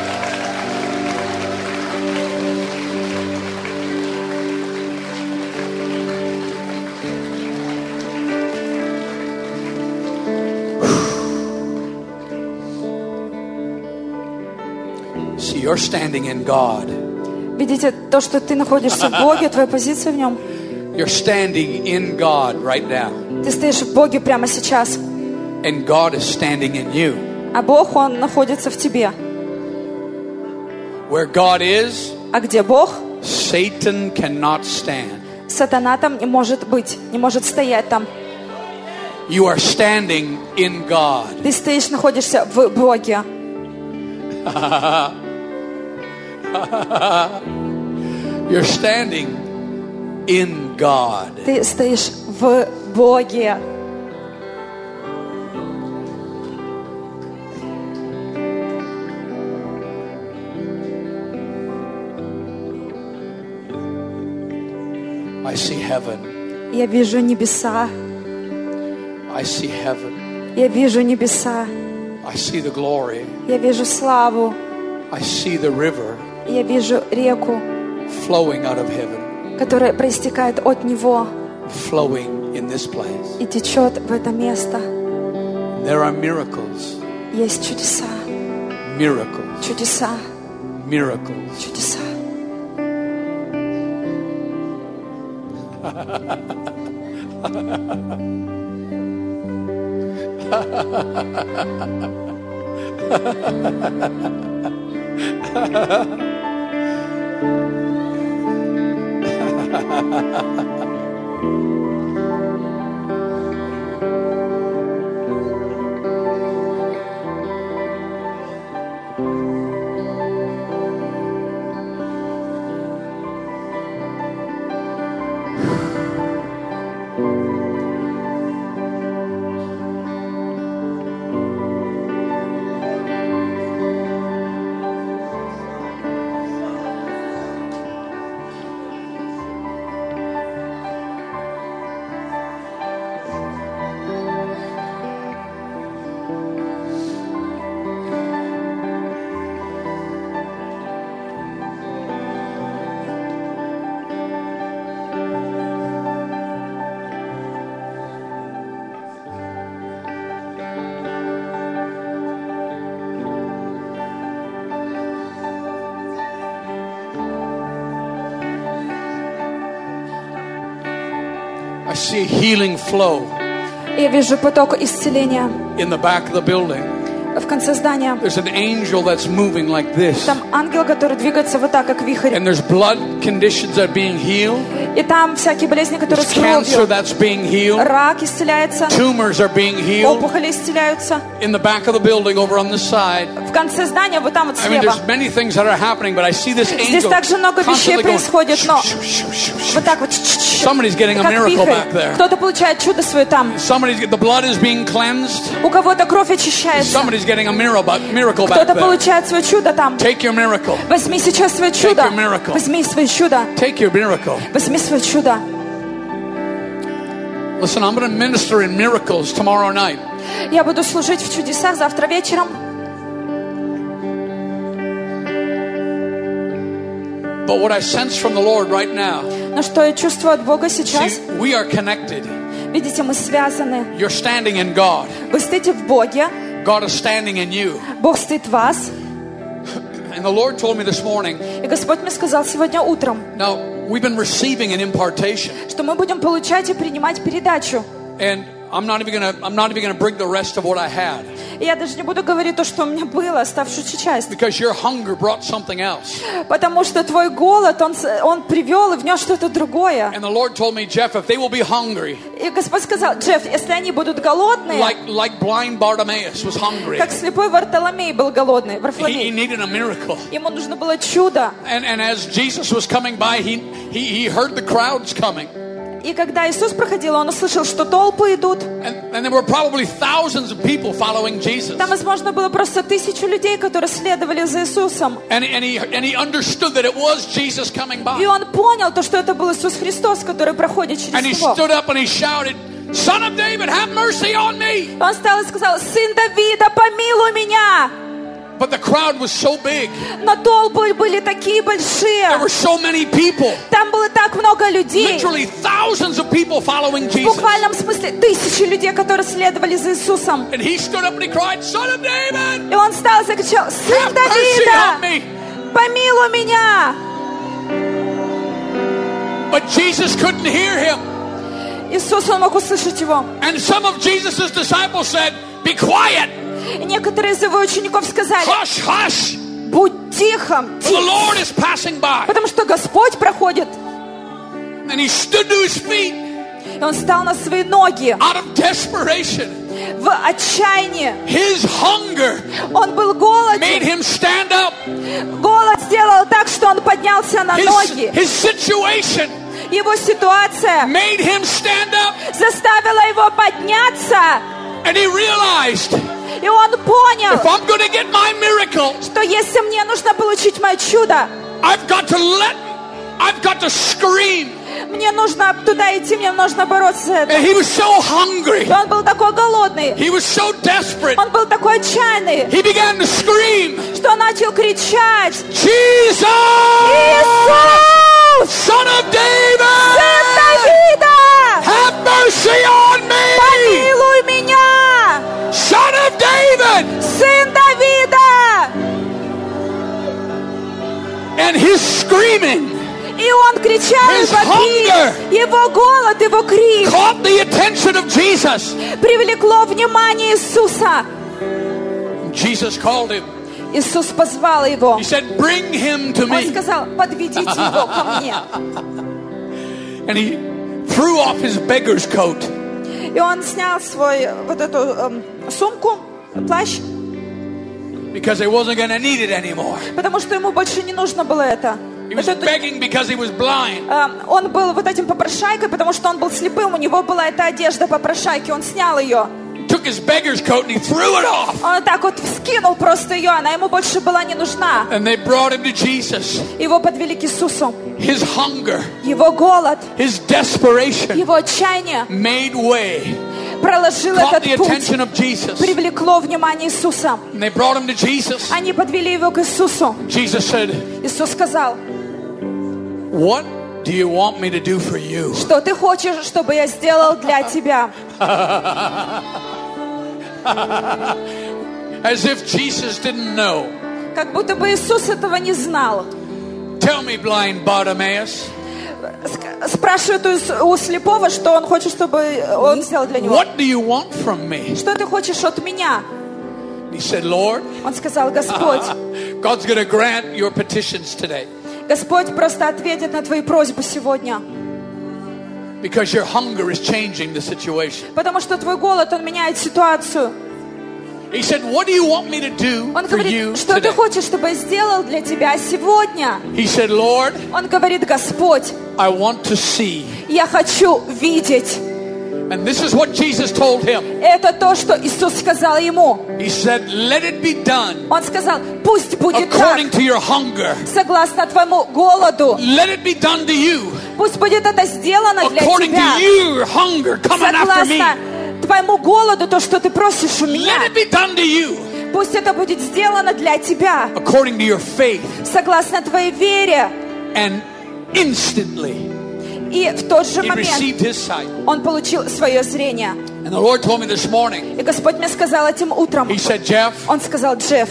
See, you're standing in God. Видите, то, что ты находишься в Боге, твоя позиция в Нем. You're standing in God right now. Ты стоишь в Боге прямо сейчас. And God is standing in you. А Бог, Он находится в тебе. Where God is, А где Бог, Satan cannot stand. сатана там не может быть, не может стоять там. You are standing in God. Ты стоишь, находишься в Боге. You're standing in God. Ты стоишь в Боге. I see heaven. Я вижу небеса. I see heaven. Я вижу небеса. I see the glory. Я вижу славу. I see the river Я вижу реку, flowing out of heaven, которая проистекает от Него flowing in this place. и течет в это место. There are miracles, Есть чудеса, miracles, чудеса, miracles. чудеса. I see a healing flow Я вижу поток исцеления in the back of the building. в конце здания. There's an angel that's moving like this. Там ангел, который двигается вот так, как вихрь. And there's blood conditions that are being healed. И там всякие болезни, которые There's с cancer кровью. that's being healed. Рак исцеляется, Tumors are being healed. опухоли исцеляются. In the back of the building over on this side. В конце здания, вот там вот I mean, слева. there's many things that are happening, but I see this Здесь angel также много вещей constantly going, происходит, но shoo, shoo, shoo, shoo, вот так вот. Somebody's getting a Как miracle вихрь. back there. Кто-то получает чудо свое там. The blood is being cleansed. У кого-то кровь очищается. Somebody's getting a miracle back Кто-то there. получает свое чудо там. Take your miracle. Возьми сейчас свое чудо. your miracle. Возьми свое чудо. Take your miracle. Возьми свое чудо. Listen, I'm going to minister in miracles tomorrow night. Я буду служить в чудесах завтра вечером. But what I sense from the Lord right now, Но что я чувствую от Бога сейчас? see, we are connected. Видите, мы связаны. You're standing in God. Вы стоите в Боге. God is standing in you. Бог стоит в вас. And the Lord told me this morning, И Господь мне сказал сегодня утром, now we've been receiving an impartation. что мы будем получать и принимать передачу. And I'm not even going to bring the rest of what I had. И я даже не буду говорить то, что у меня было, оставшуюся часть. Because your hunger brought something else. Потому что твой голод, он привел и внес что-то другое. And the Lord told me, Jeff, if they will be hungry, И Господь сказал, Джефф, если они будут голодные, like blind Bartimaeus was hungry, как слепой Вартоломей был голодный, he Варфоломей, needed a miracle. ему нужно было чудо. And as Jesus was coming by, he heard the crowds coming. И когда Иисус проходил, Он услышал, что толпы идут. And there were probably thousands of people following Jesus. Там, возможно, было просто 1000 людей, которые следовали за Иисусом. And he understood that it was Jesus coming by. И Он понял то, что это был Иисус Христос, который проходит через And he него. stood up and he shouted, "Son of David, have mercy on me!" Он встал и сказал: «Сын Давида, помилуй меня!» But the crowd was so big. Но толпы были такие большие. There were so many people. Там было так много людей. Literally thousands of people following В Jesus. буквальном смысле 1000 людей, которые следовали за Иисусом. And he stood up and he cried, "Son of David, И он встал и закричал: «Сын have mercy on Давида, me!" помилуй меня!» But Jesus couldn't hear him. Иисус, Он мог услышать его. And some of Jesus' disciples said, "Be quiet. И некоторые из его учеников сказали: Hush, hush. «Будь тихо, For the Lord is passing by." потому что Господь проходит». And he stood to his feet И он встал на свои ноги out of desperation. в отчаянии. His hunger Он был made голоден. him stand up. Голод сделал так, что он поднялся на ноги. His situation Его ситуация made him stand up. заставила его подняться. And he realized, И он понял, if I'm going to get my miracle, что если мне нужно получить мое чудо, I've got to scream. мне нужно туда идти, мне нужно бороться за это. And he was so hungry. И он был такой голодный, He was so desperate. он был такой отчаянный, He began to scream, что он начал кричать: "Jesus, «Иисус! Son of David, Сын Давида! have mercy on me! Помилуй меня! Son of David!" Сын Давида!» And his screaming И он кричал, и His вопил. hunger Его голод, его крик caught the attention of Jesus. привлекло внимание Иисуса. Jesus called him. Иисус позвал его. He said, "Bring him to Он me." сказал: «Подведите его ко мне». And he threw off his beggar's coat. И он снял свой вот эту сумку, плащ, Because he wasn't going to need it anymore. потому что ему больше не нужно было это. He was begging because he was blind. Он был вот этим попрошайкой, потому что он был слепым. У него была эта одежда попрошайки. Он снял ее. Took his beggar's coat and he threw it off. Он так вот вскинул просто ее. Она ему больше была не нужна. And they brought him to Jesus. Его подвели к Иисусу. His hunger, Его голод, his desperation его отчаяние made way, проложило caught этот the путь, attention of Jesus. привлекло внимание Иисуса. And they brought him to Jesus. Они подвели его к Иисусу. Jesus said, Иисус сказал: "What do you want me to do for you?" «Что ты хочешь, чтобы я сделал для тебя?» As if Jesus didn't know. Как будто бы Иисус этого не знал. Tell me, blind Bartimaeus, Спрашивает у слепого, что он хочет, чтобы он сделал для него. what do you want from me? Что ты хочешь от меня? He said, "Lord, Он сказал: «Господь, God's going to grant your petitions today Господь просто ответит на твои просьбы сегодня, because your hunger is changing the situation." потому что твой голод, он меняет ситуацию». He said, "What do you want me to do Он for you говорит: «Что ты today?" хочешь, чтобы я сделал для тебя сегодня?» He said, "Lord, Он говорит: «Господь, I want to see." я хочу видеть». And this is what Jesus told him. Это то, что Иисус сказал ему. He said, "Let it be done Он сказал: «Пусть будет так, according to your hunger. согласно твоему голоду. Let it be done to you Пусть будет это сделано для according тебя, to your hunger coming after me. согласно твоему голоду, то, что ты просишь у меня. Let it be done to you Пусть это будет сделано для тебя, according to your faith." согласно твоей вере». And instantly И в тот же he момент received his sight. он получил свое зрение. And the Lord told me this morning, И Господь мне сказал этим утром, he said, "Jeff, Он сказал: «Джефф,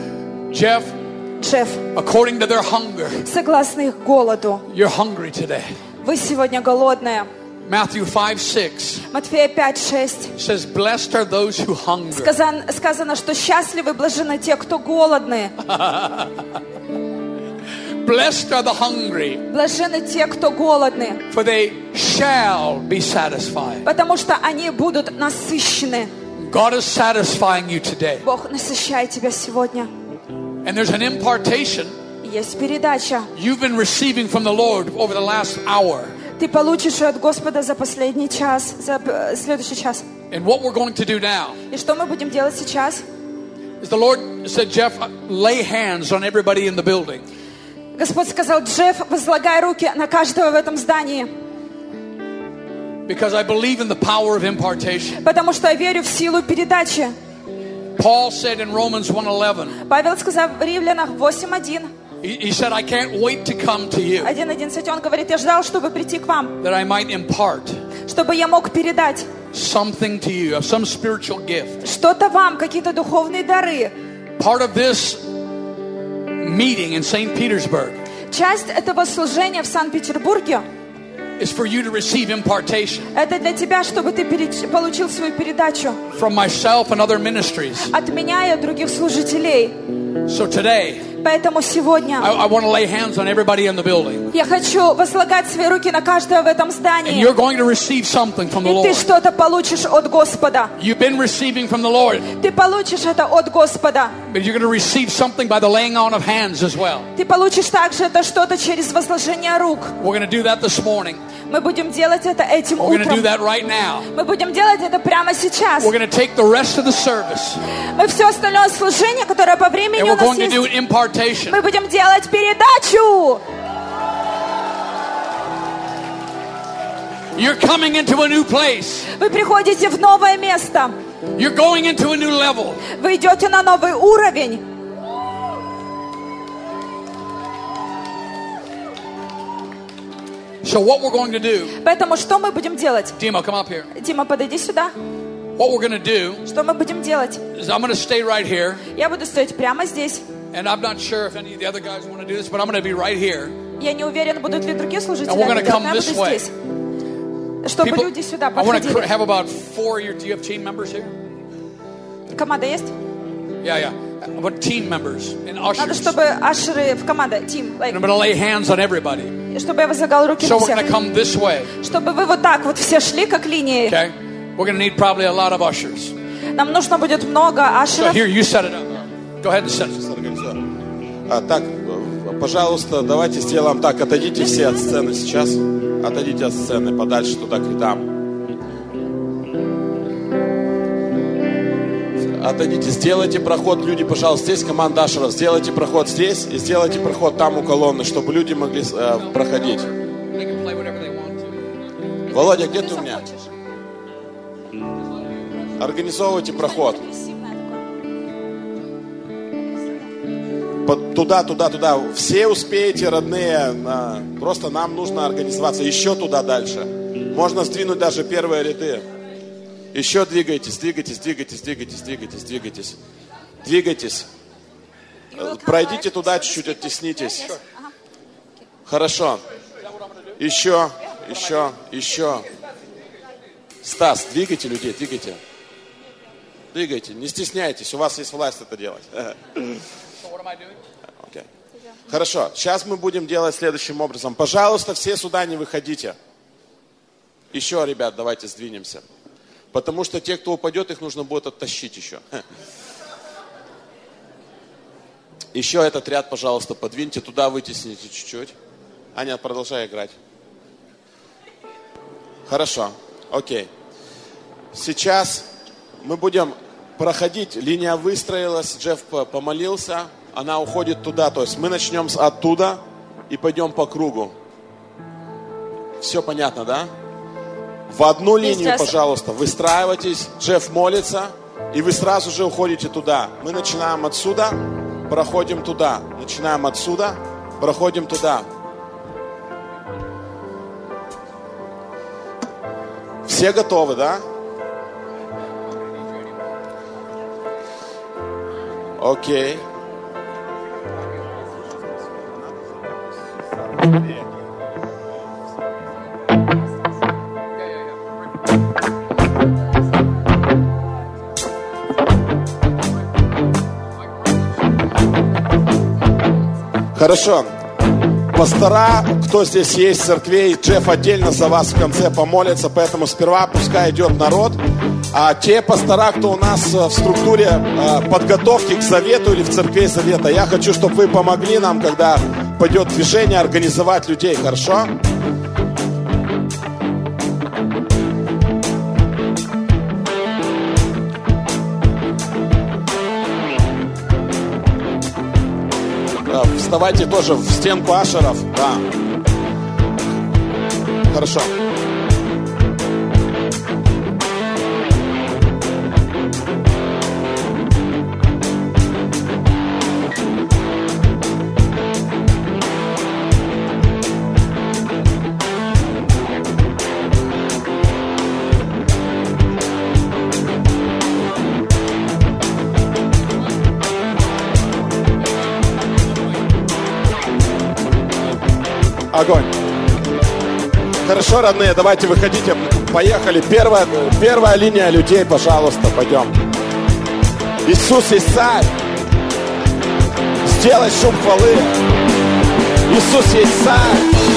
according to their hunger, согласно их голоду, you're hungry today." вы сегодня голодные». Matthew 5:6 Матфея 5:6 says, "Blessed are those who hunger." сказано, что счастливы, блаженны те, кто голодны. Blessed are the hungry, Блаженны те, кто голодны, for they shall be satisfied. потому что они будут насыщены. God is satisfying you today. Бог насыщает тебя сегодня. And there's an impartation Есть передача, you've been receiving from the Lord over the last hour. Ты получишь от Господа за последний час, за следующий час. And what we're going to do now И что мы будем делать сейчас? is the Lord said, Jeff, lay hands on everybody in the building. Господь сказал: Джефф, возлагай руки на каждого в этом здании. Because I believe in the power of impartation. Потому что я верю в силу передачи. Paul said in Romans 1:11, Павел сказал в Римлянах 8:1. he said, I can't wait to come to you 1:11 он говорит: я ждал, чтобы прийти к вам, that I might impart чтобы я мог передать something to you, some spiritual gift. что-то вам, какие-то духовные дары. Part of this meeting in St. Petersburg Часть этого служения в Санкт-Петербурге is for you to receive impartation это для тебя, чтобы ты получил свою передачу from myself and other ministries. от меня и от других служителей. So today, Поэтому сегодня I want to lay hands on everybody in the building. я хочу возлагать свои руки на каждого в этом And здании. you're going to receive something from the И ты Lord. что-то получишь от Господа. You've been receiving from the Lord, Ты получишь это от Господа. but you're going to receive something by the laying on of hands as well. Ты получишь также это что-то через возложение рук. We're going to do that this morning. Мы будем делать это этим We're going to do утром. that right now. Мы будем делать это прямо сейчас. We're going to take the rest of the service Мы все остальное служение, которое по времени and у we're нас going to do есть, impartation. мы будем делать передачу. You're coming into a new place. Вы приходите в новое место. You're going into a new level. Вы идете на новый уровень. So what we're going to do, Поэтому что мы будем делать? Dima, come up here. Дима, подойди сюда. What we're going to do Что мы будем делать? is I'm going to stay right here. Я буду стоять прямо здесь. And I'm not sure if any of the other guys want to do this, but I'm going to be right here. Я не уверена, будут ли другие служители And we're gonna это делать, come но я this буду way. здесь. Чтобы люди сюда I want to подходили. have about 4 of your, do you have team members here? Команда есть? Yeah. About team members and Надо, ushers. чтобы ашеры в команде, team, And I'm going to lay hands on everybody. чтобы я возлагал руки So на we're going to всех. come this way. Чтобы вы вот так вот все шли, как линией. Okay? We're going to need probably a lot of ushers. Нам нужно будет много So ашеров. here, you set it up. Go ahead and set it up. Так, пожалуйста, давайте сделаем так. Отойдите все от сцены сейчас. Отойдите от сцены подальше туда, к рядам. Отойдите, сделайте проход, люди, пожалуйста, здесь команда ашеров. Сделайте проход здесь и сделайте проход там у колонны, чтобы люди могли проходить. They can play whatever they want to. Володя, где ты у меня? Организовывайте проход. Туда. Все успеете, родные. Просто нам нужно организоваться. Еще туда дальше. Можно сдвинуть даже первые ряды. Еще двигайтесь. Двигайтесь. Пройдите туда чуть-чуть, оттеснитесь. Хорошо. Еще. Стас, двигайте людей, двигайте. Не стесняйтесь, у вас есть власть это делать. Okay. Хорошо, сейчас мы будем делать следующим образом. Пожалуйста, все сюда не выходите. Еще, ребят, давайте сдвинемся. Потому что те, кто упадет, их нужно будет оттащить еще. Еще этот ряд, пожалуйста, подвиньте. Туда вытесните чуть-чуть. Аня, продолжай играть. Хорошо, окей. Сейчас мы будем проходить. Линия выстроилась, Джефф помолился. Она уходит туда. То есть мы начнем оттуда и пойдем по кругу. Все понятно, да? В одну линию, пожалуйста, выстраивайтесь. Джефф молится, и вы сразу же уходите туда. Мы начинаем отсюда, проходим туда. Начинаем отсюда, проходим туда. Все готовы, да? Окей. Хорошо. Пастора, кто здесь есть в церкви, Джефф отдельно за вас в конце помолится, поэтому сперва пускай идет народ. А те пастора, кто у нас в структуре подготовки к завету или в церкви завета, я хочу, чтобы вы помогли нам, когда пойдет движение, организовать людей, хорошо? давайте тоже в стенку ашеров. Да. Хорошо. Огонь. Хорошо, родные, давайте выходите. Поехали. Первая линия людей, пожалуйста, пойдем. Иисус есть царь. Сделай шум хвалы. Иисус есть царь.